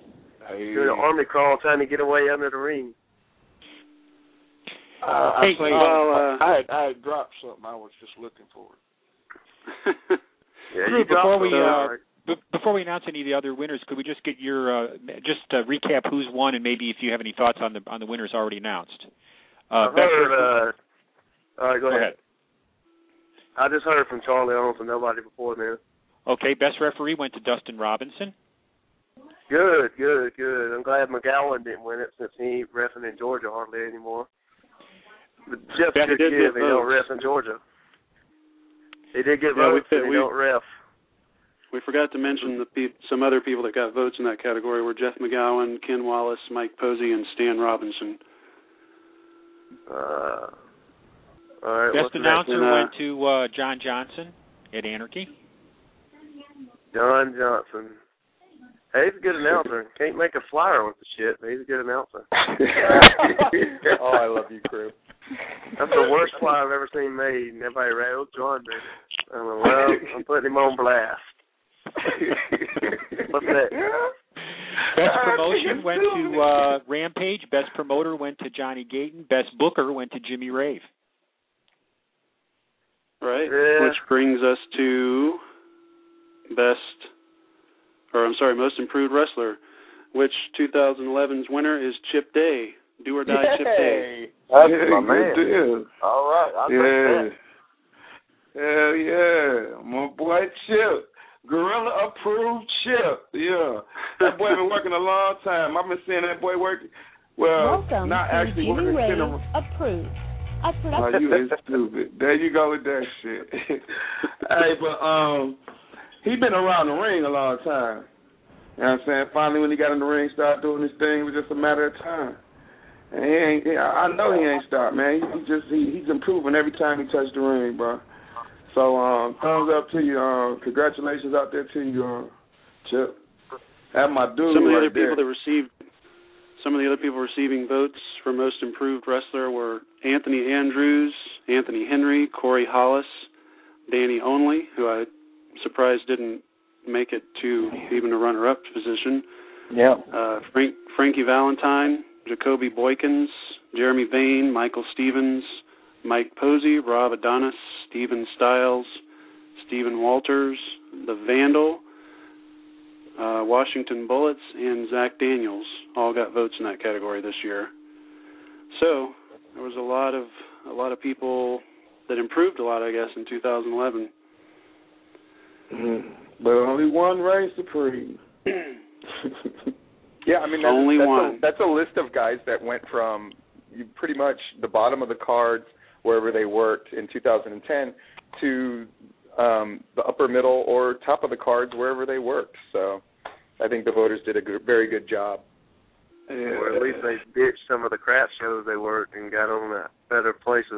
doing an army crawl trying to get away under the ring. I had dropped something. I was just looking for it. Yeah, Drew, you dropped before we announce any of the other winners, could we just get your recap who's won and maybe if you have any thoughts on the winners already announced? I've heard. All right, go ahead. Ahead. I just heard from Charlie on from nobody before then. Okay, best referee went to Dustin Robinson. Good. I'm glad McGowan didn't win it since he ain't reffing in Georgia hardly anymore. But Jeff could give, he don't ref in Georgia. He did get votes, but he don't ref. We forgot to mention some other people that got votes in that category were Jeff McGowan, Ken Wallace, Mike Posey, and Stan Robinson. All right. Best announcer went to John Johnson at Anarchy. John Johnson. Hey, he's a good announcer. Can't make a flyer with the shit, but he's a good announcer. Oh, I love you, crew. That's the worst flyer I've ever seen made. And everybody railed John did it. Well, I'm putting him on blast. What's that? Best promotion went to Rampage. Best promoter went to Johnny Gayton. Best booker went to Jimmy Rave. Right, Yeah. which brings us to most improved wrestler, which 2011's winner is Chip Day. Do or die, Chip Day. That's yeah, my man. good deal. All right, I'll take that. Hell yeah. My boy Chip. Gorilla approved Chip. Yeah. That boy been working a long time. I've been seeing that boy working. Well, Welcome not to actually Jimmy working. Rave Approved. A Oh, production. you is stupid. There you go with that shit. Hey, but he been around the ring a long time. You know what I'm saying? Finally, when he got in the ring, started doing his thing. It was just a matter of time. And I know he ain't stopped, man. He's improving every time he touched the ring, bro. So thumbs up to you. Congratulations out there to you, Chip. That's my dude. Some of the right other people there. Some of the other people receiving votes for most improved wrestler were Anthony Andrews, Anthony Henry, Corey Hollis, Danny Only, who I'm surprised didn't make it to even a runner-up position. Yeah. Frankie Valentine, Jacoby Boykins, Jeremy Vane, Michael Stevens, Mike Posey, Rob Adonis, Steven Stiles, Stephen Walters, The Vandal, Washington Bullets, and Zach Daniels all got votes in that category this year. So there was a lot of people that improved a lot, I guess, in 2011. But only one reigns supreme. Yeah, I mean, that's a list of guys that went from pretty much the bottom of the cards, wherever they worked in 2010, to the upper middle or top of the cards, wherever they worked. So I think the voters did a very good job. Yeah. Or at least they ditched some of the crap shows they worked and got on that better places.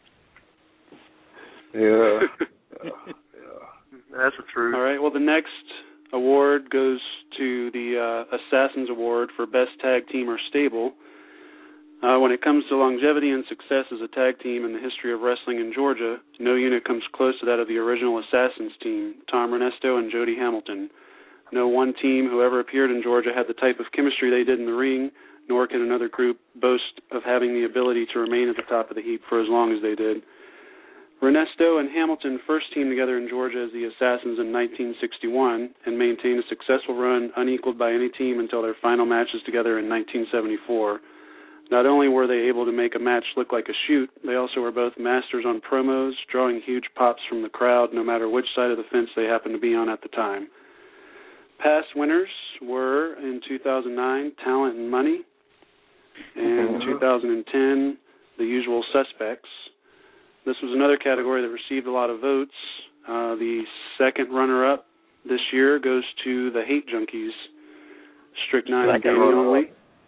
Yeah. That's the truth. All right, well, the next award goes to the Assassins Award for Best Tag Team or Stable. When it comes to longevity and success as a tag team in the history of wrestling in Georgia, no unit comes close to that of the original Assassins team, Tom Renesto and Jody Hamilton. No one team who ever appeared in Georgia had the type of chemistry they did in the ring, nor can another group boast of having the ability to remain at the top of the heap for as long as they did. Renesto and Hamilton first teamed together in Georgia as the Assassins in 1961 and maintained a successful run unequaled by any team until their final matches together in 1974. Not only were they able to make a match look like a shoot, they also were both masters on promos, drawing huge pops from the crowd no matter which side of the fence they happened to be on at the time. Past winners were, in 2009, Talent and Money, and in 2010, The Usual Suspects. This was another category that received a lot of votes. The second runner-up this year goes to the Hate Junkies, Strychnine and Danny Only.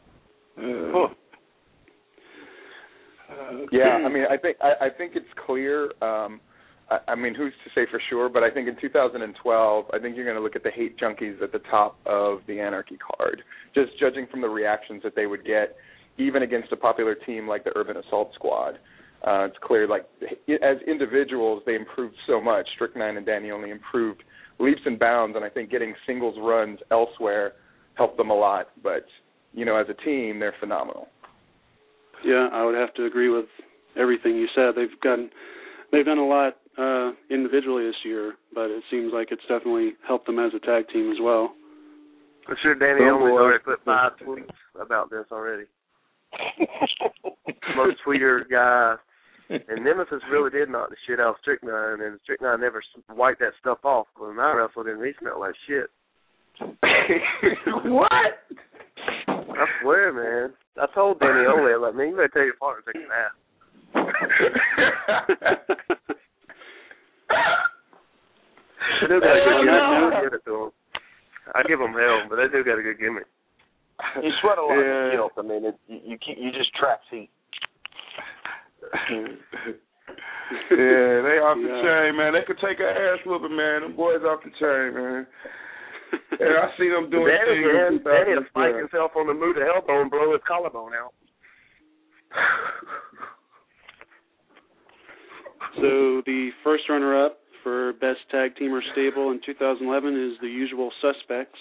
Yeah, I mean, I think it's clear. I mean, who's to say for sure? But I think in 2012, I think you're going to look at the Hate Junkies at the top of the Anarchy card, just judging from the reactions that they would get, even against a popular team like the Urban Assault Squad. It's clear, like, as individuals, they improved so much. Strychnine and Danny Only improved leaps and bounds, and I think getting singles runs elsewhere helped them a lot. But, as a team, they're phenomenal. Yeah, I would have to agree with everything you said. They've done a lot individually this year, but it seems like it's definitely helped them as a tag team as well. I'm sure Danny Olney's already put 5 tweets about this already. Most tweeter guy. And Nemesis really did knock the shit out of Strychnine, and Strychnine never wiped that stuff off. When I wrestled him, he smelled like shit. What? I swear, man. I told Danny Olney, I'm like, man, you better tell your partner to take a nap. They do got a good gimmick. Give it to them. I give them hell, but they do got a good gimmick. You sweat a lot of guilt. I mean, you just trap heat. Yeah, they off the chain, man. They could take an ass whooping, man. Them boys off the chain, man. Yeah, I see them doing things. Danny will spike himself on the move to elbow and blow his collarbone out. So the first runner-up for Best Tag Team or Stable in 2011 is The Usual Suspects.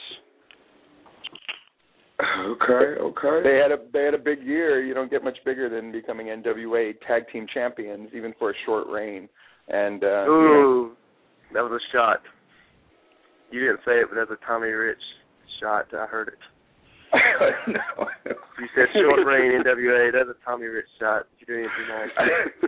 Okay. They had a big year. You don't get much bigger than becoming NWA Tag Team Champions, even for a short reign. And that was a shot. You didn't say it, but that's a Tommy Rich shot. I heard it. No. You said short reign NWA. That's a Tommy Rich shot. You didn't do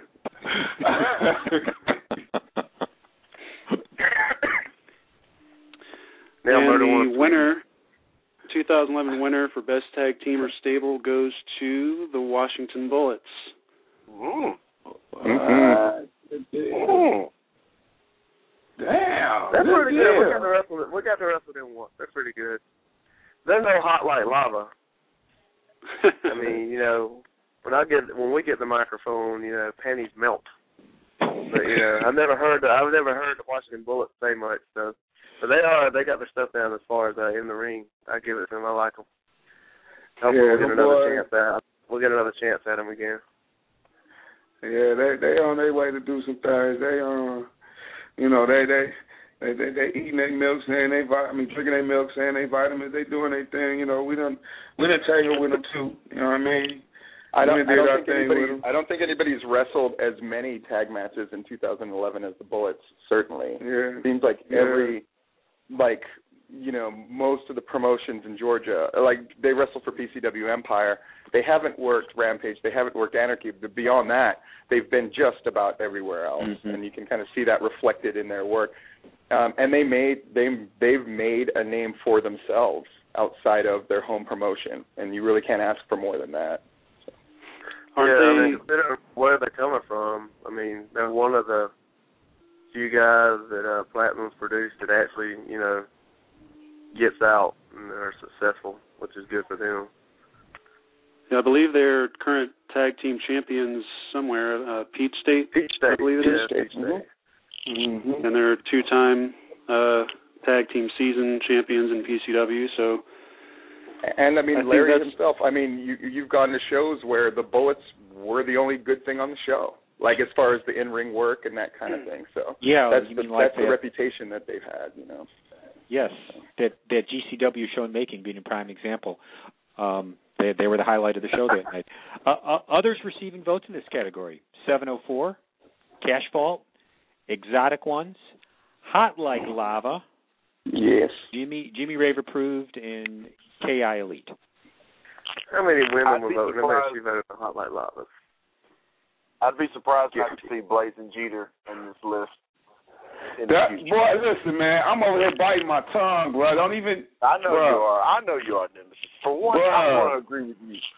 And the winner, 2011 winner for Best Tag Team or Stable goes to the Washington Bullets. Ooh. Damn. That's pretty good. We got to wrestle them once. They're pretty good. They're no hot like lava. I mean, when we get the microphone, panties melt. But I've never heard the Washington Bullets say much. So, but they got their stuff down as far as in the ring. I give it to them. I like them. Hopefully we'll get another chance at them again. Yeah, they on their way to do some things. They they eating their milk, saying drinking their milk, saying they vitamins. They doing their thing. We done tangled with them too. You know what I mean? I don't think anybody's wrestled as many tag matches in 2011 as the Bullets. Certainly, yeah. Seems like most of the promotions in Georgia, they wrestle for PCW Empire. They haven't worked Rampage. They haven't worked Anarchy. But beyond that, they've been just about everywhere else, and you can kind of see that reflected in their work. And they've made a name for themselves outside of their home promotion, and you really can't ask for more than that. Consider where they're coming from. I mean, they're one of the few guys that Platinum's produced that actually, gets out and are successful, which is good for them. Yeah, I believe they're current tag team champions somewhere. Peach State, I believe it is. Peach State. Mm-hmm. And they're 2-time tag team season champions in PCW. So. And Larry himself. You've gone to shows where the Bullets were the only good thing on the show, as far as the in-ring work and that kind of thing. So that's the reputation that they've had. Yes, that GCW show in making being a prime example. They were the highlight of the show that night. Others receiving votes in this category: 704, Cash Vault, Exotic Ones, Hot Like Lava. Yes. Jimmy Rave Approved, and KI Elite. How many women were voting? How many she voted for Hot Like Lava? I'd be surprised if I could see Blazing Jeter in this list. Boy, listen, man, I'm over here biting my tongue, bro. Don't even. I know you are. I know you are, Nemesis. For one, I want to agree with you,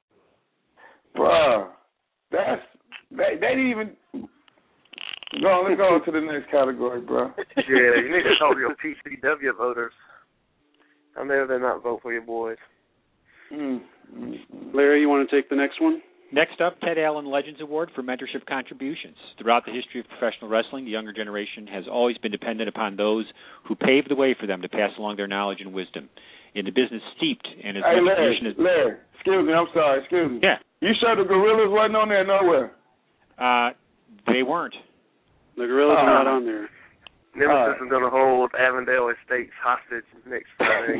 bro. They didn't even. Let's go to the next category, bro. Yeah, you need to talk to your PCW voters. I know they're not vote for your boys. Larry, you want to take the next one? Next up, Ted Allen Legends Award for Mentorship Contributions. Throughout the history of professional wrestling, the younger generation has always been dependent upon those who paved the way for them to pass along their knowledge and wisdom. In the business steeped in as much tradition as... Larry, excuse me, I'm sorry, excuse me. Yeah. You sure the Gorillas wasn't on there nowhere? They weren't. The Gorillas are not on there. Nemesis is going to hold Avondale Estates hostage next Friday.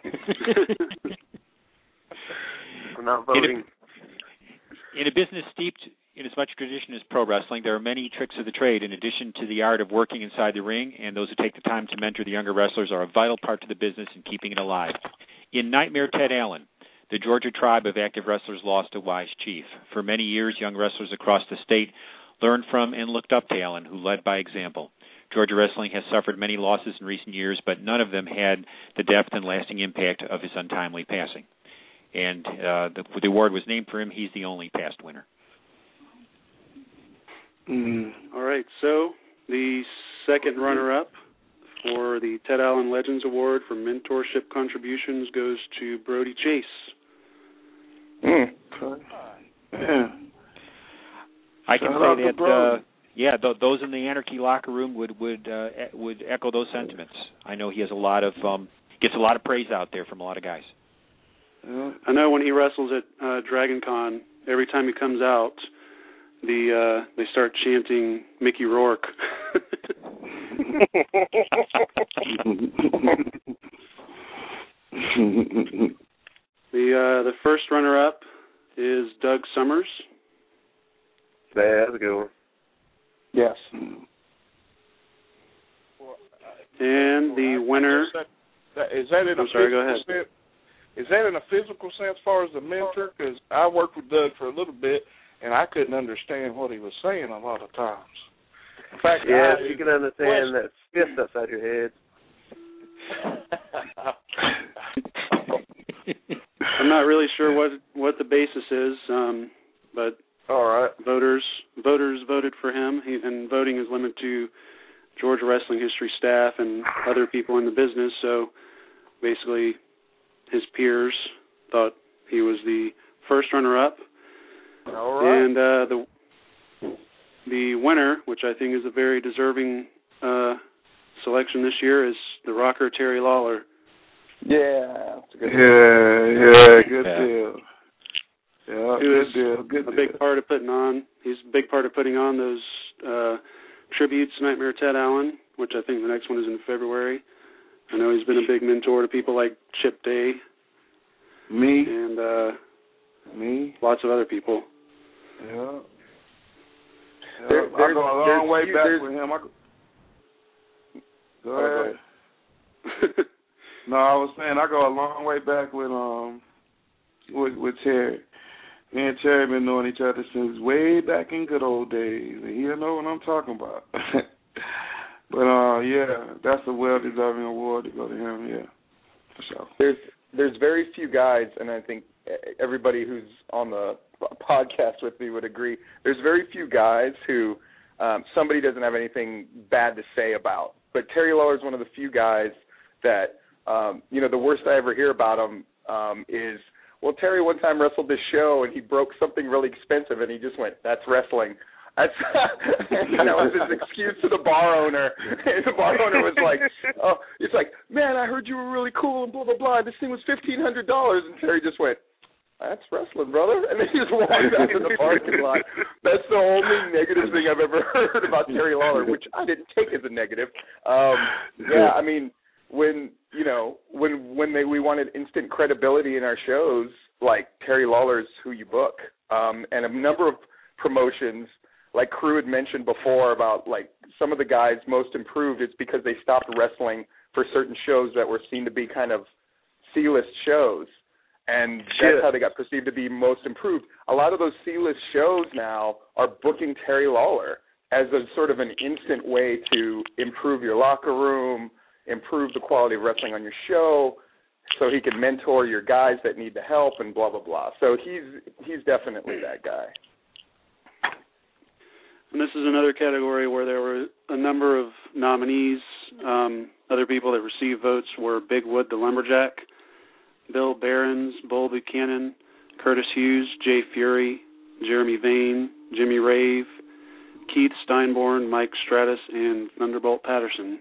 For not voting. In a business steeped in as much tradition as pro wrestling, there are many tricks of the trade in addition to the art of working inside the ring, and those who take the time to mentor the younger wrestlers are a vital part to the business in keeping it alive. In Nightmare Ted Allen, the Georgia tribe of active wrestlers lost a wise chief. For many years, young wrestlers across the state learned from and looked up to Allen, who led by example. Georgia wrestling has suffered many losses in recent years, but none of them had the depth and lasting impact of his untimely passing. And the award was named for him. He's the only past winner. All right, so the second runner-up for the Ted Allen Legends Award for mentorship contributions goes to Brody Chase. I can say that, those in the Anarchy locker room would echo those sentiments. I know he has gets a lot of praise out there from a lot of guys. I know when he wrestles at Dragon Con, every time he comes out, they start chanting Mickey Rourke. The first runner-up is Doug Summers. That's a good one. Yes. And the winner. Is that in I'm sorry, go ahead. Sense? Is that in a physical sense as far as the mentor? Because I worked with Doug for a little bit, and I couldn't understand what he was saying a lot of times. In fact, you can understand that fist outside your head. I'm not really sure what the basis is, but all right, voters voted for him, and voting is limited to Georgia Wrestling History staff and other people in the business. So basically, his peers thought he was the first runner-up. All right. And the winner, which I think is a very deserving selection this year, is the Rocker Terry Lawler. Yeah. Good deal. Yeah, Good deal. Big part of putting on. He's a big part of putting on those tributes to Nightmare Ted Allen, which I think the next one is in February. I know he's been a big mentor to people like Chip Day. Me. And me. Lots of other people. Yeah. I go a long way back with him. Go ahead. No, I was saying I go a long way back with Terry. Me and Terry been knowing each other since way back in good old days, and he'll know what I'm talking about. But that's a well-deserving award to go to him. Yeah, for sure. There's very few guys, and I think everybody who's on the podcast with me would agree. There's very few guys who somebody doesn't have anything bad to say about. But Terry Lawler is one of the few guys that the worst I ever hear about him is, well, Terry one time wrestled this show and he broke something really expensive and he just went, that's wrestling. That was his excuse to the bar owner. And the bar owner was like, oh, it's like, man, I heard you were really cool and blah, blah, blah. This thing was $1,500. And Terry just went, that's wrestling, brother. And then he just walked out of the parking lot. That's the only negative thing I've ever heard about Terry Lawler, which I didn't take as a negative. I mean, when we wanted instant credibility in our shows, like Terry Lawler's who you book, and a number of promotions, like Crew had mentioned before about like some of the guys most improved, it's because they stopped wrestling for certain shows that were seen to be kind of C-list shows, and that's how they got perceived to be most improved. A lot of those C-list shows now are booking Terry Lawler as a sort of an instant way to improve your locker room, improve the quality of wrestling on your show, so he can mentor your guys that need the help and blah, blah, blah. So he's definitely that guy. And this is another category where there were a number of nominees. Other people that received votes were Big Wood the Lumberjack, Bill Behrens, Bull Buchanan, Curtis Hughes, Jay Fury, Jeremy Vane, Jimmy Rave, Keith Steinborn, Mike Stratus, and Thunderbolt Patterson.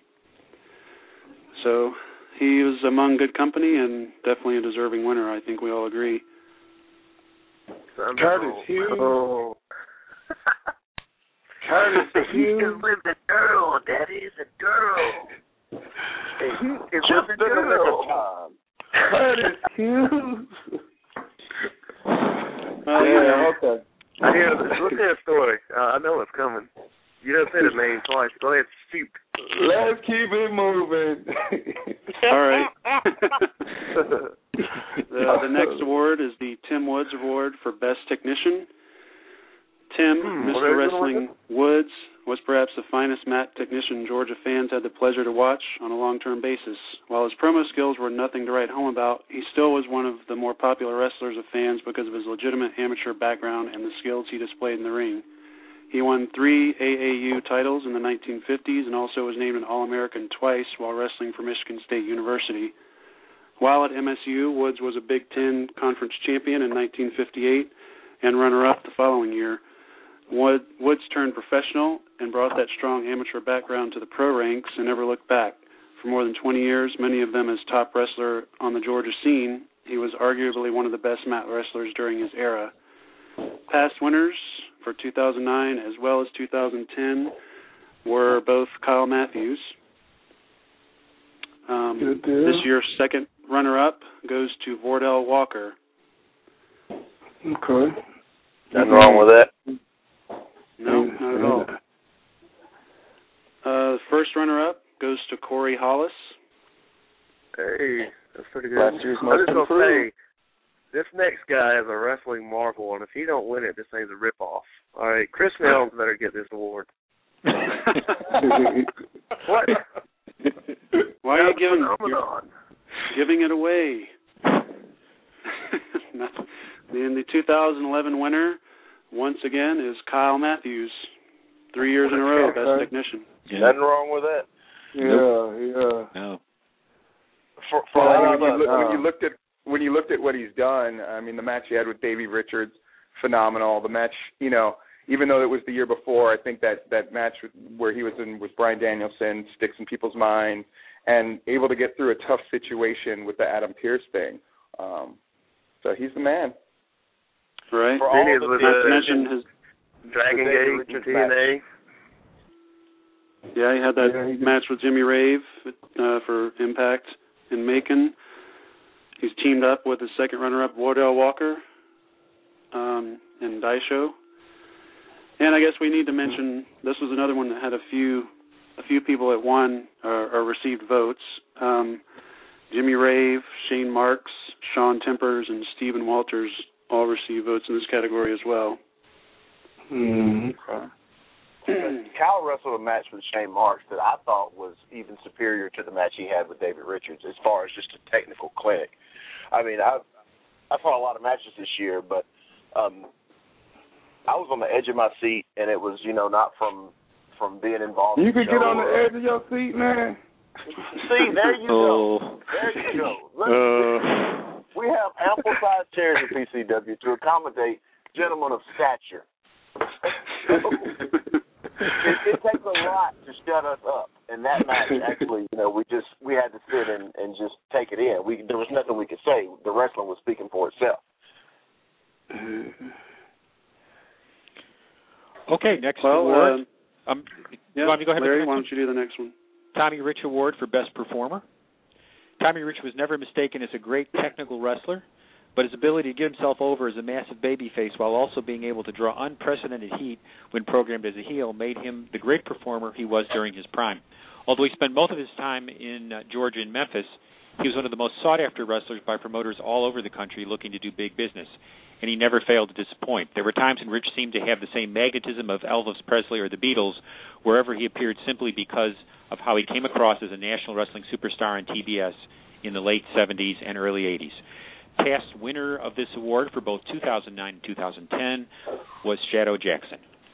So he was among good company and definitely a deserving winner. I think we all agree. Curtis Hughes. Curtis Hughes with the girl. That is a girl. It's Just with the girl. time. Curtis Hughes. Okay. Let's hear a story. I know it's coming. You done said his name twice. Go ahead, shoot. Let's keep it moving. All right. The next award is the Tim Woods Award for Best Technician. Tim, Mr. Wrestling Woods, was perhaps the finest mat technician Georgia fans had the pleasure to watch on a long-term basis. While his promo skills were nothing to write home about, he still was one of the more popular wrestlers of fans because of his legitimate amateur background and the skills he displayed in the ring. He won 3 AAU titles in the 1950s and also was named an All-American twice while wrestling for Michigan State University. While at MSU, Woods was a Big Ten Conference champion in 1958 and runner-up the following year. Woods turned professional and brought that strong amateur background to the pro ranks and never looked back. For more than 20 years, many of them as top wrestler on the Georgia scene, he was arguably one of the best mat wrestlers during his era. Past winners for 2009 as well as 2010 were both Kyle Matthews. This year's second runner-up goes to Vordell Walker. Okay. Nothing wrong with that. No, not at all. First runner-up goes to Corey Hollis. Hey, that's pretty good. I was just going to say, this next guy is a wrestling marvel, and if he don't win it, this thing's a ripoff. All right, Chris Mills better get this award. What? Why are you giving it away? And the 2011 winner, once again, is Kyle Matthews. 3 years in a row, best technician. Yeah. Nothing wrong with that. Yeah. No. When you looked at what he's done, I mean, the match he had with Davey Richards, phenomenal. The match, even though it was the year before, I think that match where he was in with Bryan Danielson sticks in people's mind, and able to get through a tough situation with the Adam Pearce thing. So he's the man. Right. For all the mention his Dragon Gate and TNA. Yeah, he had that match with Jimmy Rave for Impact in Macon. He's teamed up with his second runner-up, Wardell Walker, in Daisho. And I guess we need to mention this was another one that had a few people that won or received votes. Jimmy Rave, Shane Marks, Sean Tempers, and Stephen Walters all received votes in this category as well. Okay. Kyle wrestled a match with Shane Marks that I thought was even superior to the match he had with David Richards as far as just a technical clinic. I mean, I fought a lot of matches this year, but I was on the edge of my seat, and it was, not from being involved. You could get on the edge of your seat, man. See, there you go. There you go. We have ample-sized chairs at PCW to accommodate gentlemen of stature. It takes a lot to shut us up. And that match, actually, we had to sit and just take it in. There was nothing we could say. The wrestling was speaking for itself. Okay, next award. Yeah, want me to go ahead, Larry, why don't you do the next one? Tommy Rich Award for Best Performer. Tommy Rich was never mistaken as a great technical wrestler, but his ability to get himself over as a massive babyface while also being able to draw unprecedented heat when programmed as a heel made him the great performer he was during his prime. Although he spent most of his time in Georgia and Memphis, he was one of the most sought-after wrestlers by promoters all over the country looking to do big business, and he never failed to disappoint. There were times when Rich seemed to have the same magnetism of Elvis Presley or the Beatles wherever he appeared simply because of how he came across as a national wrestling superstar on TBS in the late 70s and early 80s. Past winner of this award for both 2009 and 2010 was Shadow Jackson.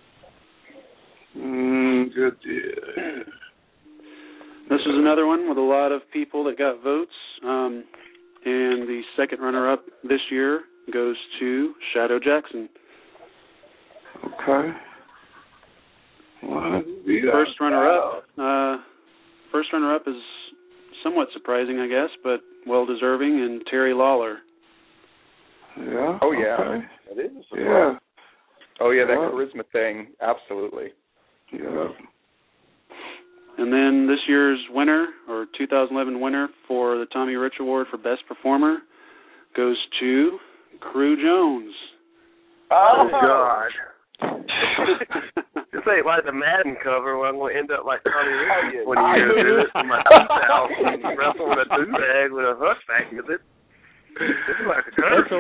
Good. This was another one with a lot of people that got votes, and the second runner-up this year goes to Shadow Jackson. Okay. First runner-up is somewhat surprising, I guess, but well-deserving, and Terry Lawler. Yeah. Oh, yeah. Okay. It is a surprise. Oh, yeah, that charisma thing, absolutely. Yeah. And then this year's winner, or 2011 winner for the Tommy Rich Award for Best Performer, goes to Crew Jones. Oh, God. This ain't like the Madden cover where I'm going to end up like Tommy Rich when he do it in my house and wrestle with a do-rag with a hush back with it. This is like a cover.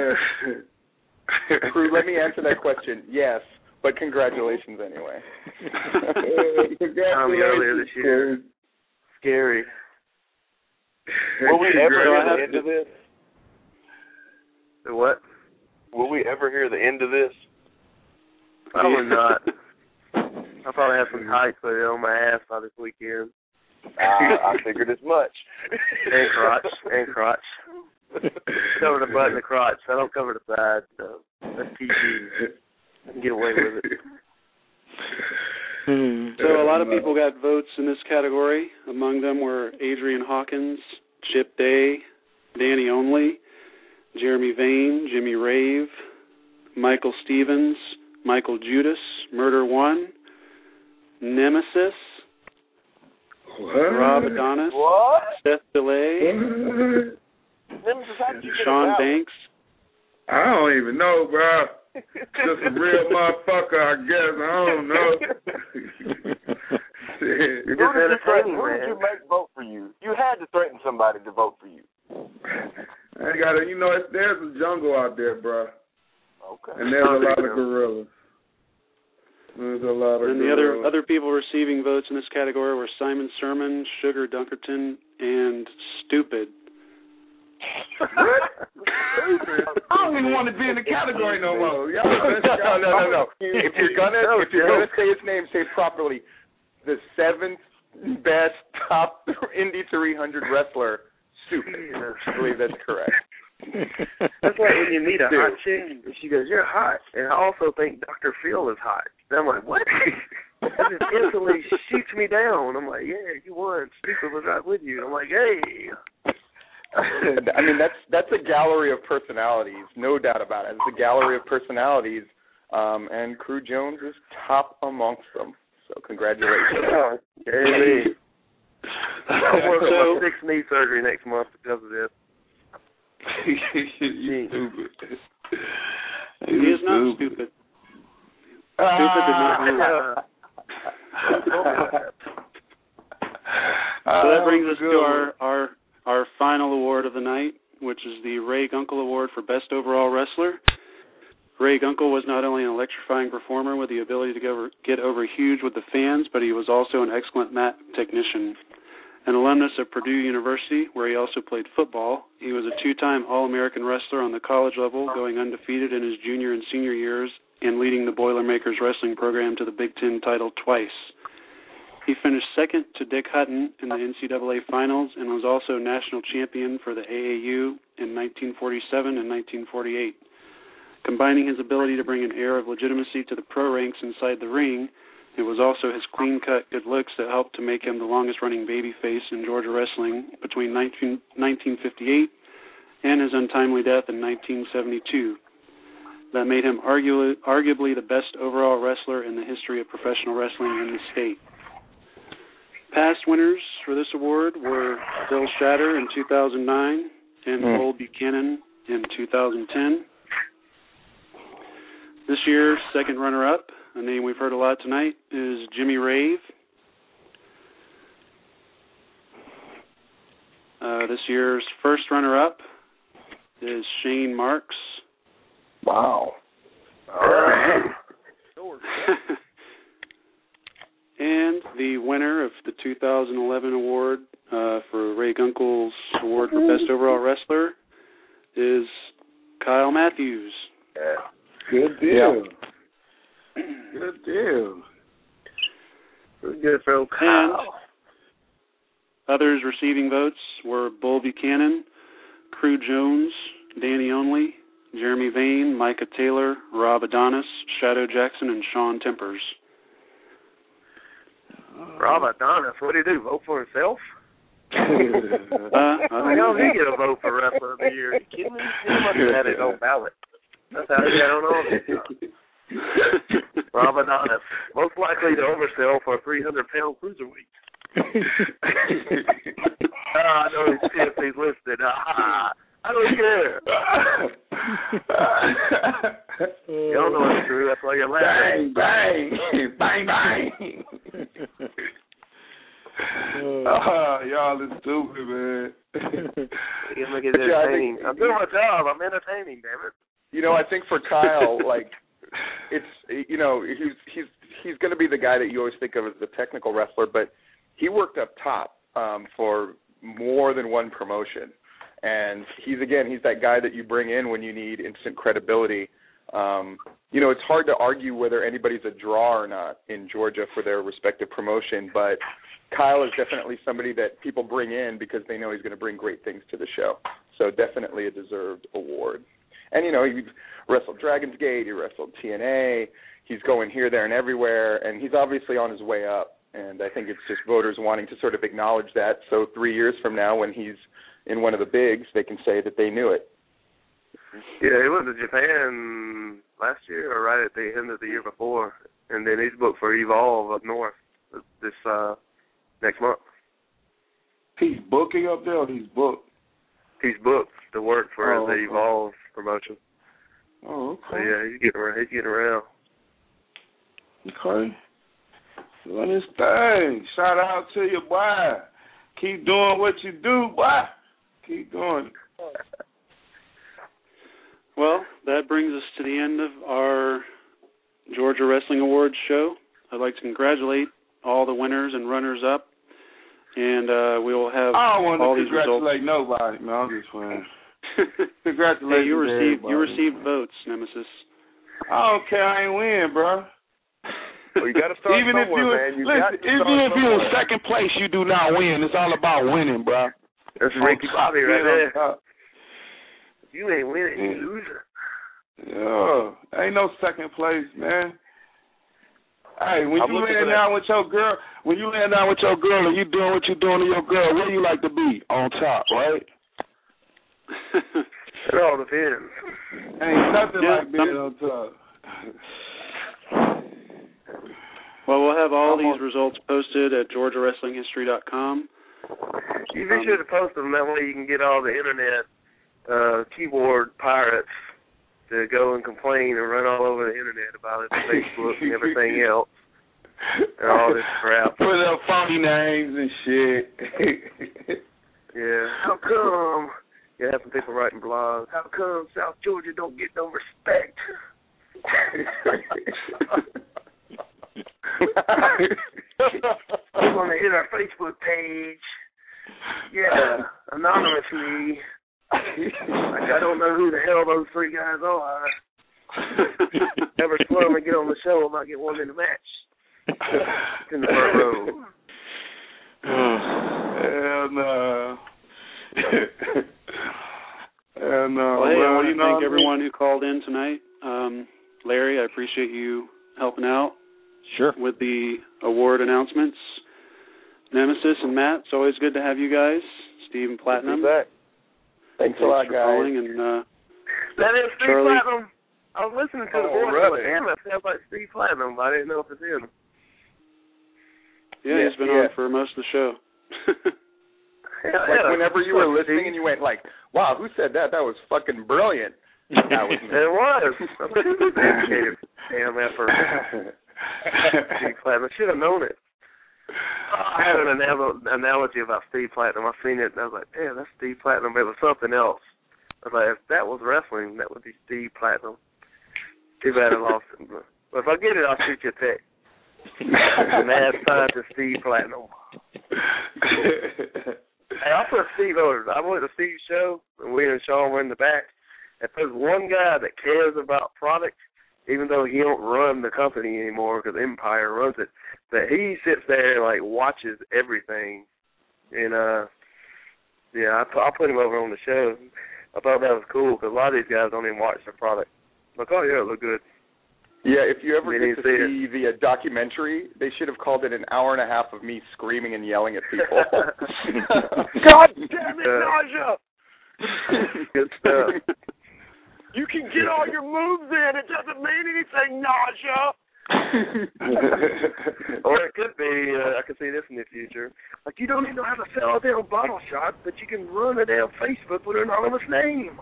Crew, let me answer that question. Yes, but congratulations anyway. Tommy earlier this year. Scary. Will we ever hear the end of this? The what? Will we ever hear the end of this? Probably not. I'll probably have some tights put on my ass by this weekend. I figured as much. And crotch. Cover the butt and the crotch. I don't cover the side. So that's PG. I can get away with it. So a lot of people got votes in this category. Among them were Adrian Hawkins, Chip Day, Danny Only, Jeremy Vane, Jimmy Rave, Michael Stevens, Michael Judas, Murder One, Nemesis, Rob Adonis, Seth DeLay, Sean Banks. I don't even know, bro. Just a real motherfucker, I guess. I don't know. Who did you make vote for you? You had to threaten somebody to vote for you. I got to, there's a jungle out there, bro. Okay. And there's a lot of gorillas. There's a lot of And gorillas. the other people receiving votes in this category were Simon Sermon, Sugar Dunkerton, and Stupid. What? I don't even want to be in the category no more. No. If you're gonna say his name, say it properly. The 7th best top Indy 300 wrestler. Stupid. I believe that's correct. That's like when you meet a hot chick, and she goes, "You're hot," and I also think Dr. Phil is hot. And I'm like, "What?" It just instantly shoots me down. I'm like, "Yeah, you won. Stupid was right with you." I'm like, "Hey." I mean, that's a gallery of personalities, no doubt about it. It's a gallery of personalities, and Crew Jones is top amongst them. So congratulations. Hey. I'm working on 6 knee surgery next month because of this. You stupid. He is not stupid. Stupid did not win. So that brings us to our final award of the night, which is the Ray Gunkel Award for Best Overall Wrestler. Ray Gunkel was not only an electrifying performer with the ability to get over huge with the fans, but he was also an excellent mat technician. An alumnus of Purdue University, where he also played football, he was a 2-time All-American wrestler on the college level, going undefeated in his junior and senior years and leading the Boilermakers wrestling program to the Big Ten title twice. He finished second to Dick Hutton in the NCAA Finals and was also national champion for the AAU in 1947 and 1948. Combining his ability to bring an air of legitimacy to the pro ranks inside the ring, it was also his clean-cut good looks that helped to make him the longest-running babyface in Georgia wrestling between 1958 and his untimely death in 1972. That made him arguably the best overall wrestler in the history of professional wrestling in the state. Past winners for this award were Bill Shatter in 2009 and Bull Buchanan in 2010. This year's second runner-up, a name we've heard a lot tonight, is Jimmy Rave. This year's first runner-up is Shane Marks. Wow. All right. And the winner of the 2011 award for Ray Gunkel's award for Best Overall Wrestler is Kyle Matthews. Good deal. Good deal. Good for old Kyle. And others receiving votes were Bull Buchanan, Crew Jones, Danny Only, Jeremy Vane, Micah Taylor, Rob Adonis, Shadow Jackson, and Sean Tempers. Rob Adonis, what did he do? Vote for himself? How did he get a vote for Wrestler of the Year? Are you kidding me? He must have had his own ballot. That's how he got on all this stuff. Rob Adonis, most likely to oversell for a 300-pound cruiserweight. I know he's pissed. He's listed. I don't care. Y'all know it's true. That's why you're laughing. Bang, bang, bang, bang. Y'all is stupid, man. You make it entertaining. I'm doing my job. I'm entertaining, damn it. You know, I think for Kyle, like, it's, you know, he's going to be the guy that you always think of as the technical wrestler, but he worked up top for more than one promotion. And he's that guy that you bring in when you need instant credibility. You know, it's hard to argue whether anybody's a draw or not in Georgia for their respective promotion, but Kyle is definitely somebody that people bring in because they know he's going to bring great things to the show. So definitely a deserved award. And, you know, he wrestled Dragon's Gate, he wrestled TNA, he's going here, there, and everywhere, and he's obviously on his way up. And I think it's just voters wanting to sort of acknowledge that, so 3 years from now when he's in one of the bigs, they can say that they knew it. Yeah, he went to Japan last year or right at the end of the year before, and then he's booked for Evolve up north this next month. He's booking up there, or he's booked? He's booked to work for the Evolve promotion. Oh, okay. So yeah, he's getting around. Okay. Doing his thing. Shout out to you, boy. Keep doing what you do, boy. Keep doing it. Well, that brings us to the end of our Georgia Wrestling Awards show. I'd like to congratulate all the winners and runners-up, and we will have I don't want all to these results. congratulate nobody, man. I'm just playing. Congratulations, hey, you received votes, Nemesis. I don't care. I ain't win, bro. Well, you got to start even somewhere, man. Even if you're in second place, you do not win. It's all about winning, bro. That's Ricky Bobby right there. You ain't winning, you loser. Yeah, ain't no second place, man. Hey, when you laying down with your girl, and you doing what you doing to your girl, where you like to be? On top, right? It all depends. Ain't nothing like being on top. Well, we'll have all these results posted at GeorgiaWrestlingHistory.com. You be sure to post them. That way you can get all the internet keyboard pirates to go and complain and run all over the internet about it, Facebook and everything else, and all this crap. Put up funny names and shit. Yeah. How come? You have some people writing blogs. How come South Georgia don't get no respect? We're going to hit our Facebook page. Yeah, anonymously. Like, I don't know who the hell those three guys are. Never swear them to get on the show, I might get one in the match. In the front row. Hell no. Hell no. Well, hey, I want to thank everyone who called in tonight. Larry, I appreciate you helping out. Sure. With the award announcements. Nemesis and Matt, it's always good to have you guys. Steve and Platinum. Thanks a lot, guys. Calling, and, that is Steve Charlie. Platinum. I was listening to the voice. Really? Damn, it sounds like Steve Platinum, but I didn't know if it's him. Yeah, he's been on for most of the show. Like whenever you were listening and you went like, wow, who said that? That was fucking brilliant. That was me. It was. Dedicated. Damn effort. Steve Platinum. I should have known it. I had an analogy about Steve Platinum. I seen it, and I was like, damn, that's Steve Platinum. But it was something else. I was like, if that was wrestling, that would be Steve Platinum. Too bad I lost it. But if I get it, I'll shoot you a text. And add sign to Steve Platinum. Hey, I'll put Steve over. I went to Steve's show, and we and Sean were in the back. If there's one guy that cares about product, even though he don't run the company anymore because Empire runs it, that he sits there and, like, watches everything. And, yeah, I'll put him over on the show. I thought that was cool because a lot of these guys don't even watch the product. Like, oh, yeah, it looked good. Yeah, if you ever get to see the documentary, they should have called it an hour and a half of me screaming and yelling at people. God damn it, nausea! Good stuff. You can get all your moves in. It doesn't mean anything, nausea. Or it could be, I could see this in the future. Like, you don't even know how to sell a damn bottle shot, but you can run a damn Facebook with an anonymous name.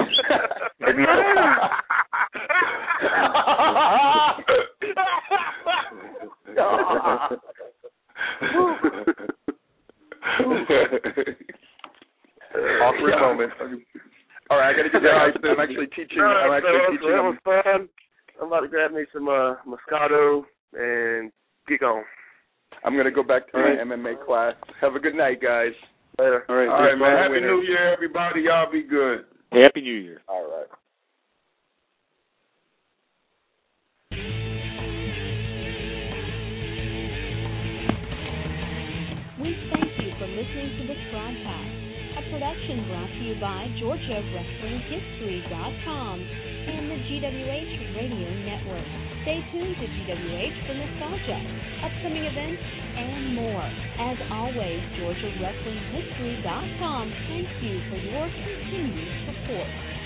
Awkward moment. All right, I got to get back. I'm actually teaching. That was fun. I'm about to grab me some Moscato and get on. I'm going to go back to my MMA class. Have a good night, guys. Later. All right, man. Happy New Year, everybody. Y'all be good. Happy New Year. All right. We thank you for listening to this broadcast, a production brought to you by GeorgiaWrestlingHistory.com and the GWH Radio Network. Stay tuned to GWH for nostalgia, upcoming events, and more. As always, GeorgiaWrestlingHistory.com thanks you for your continued support.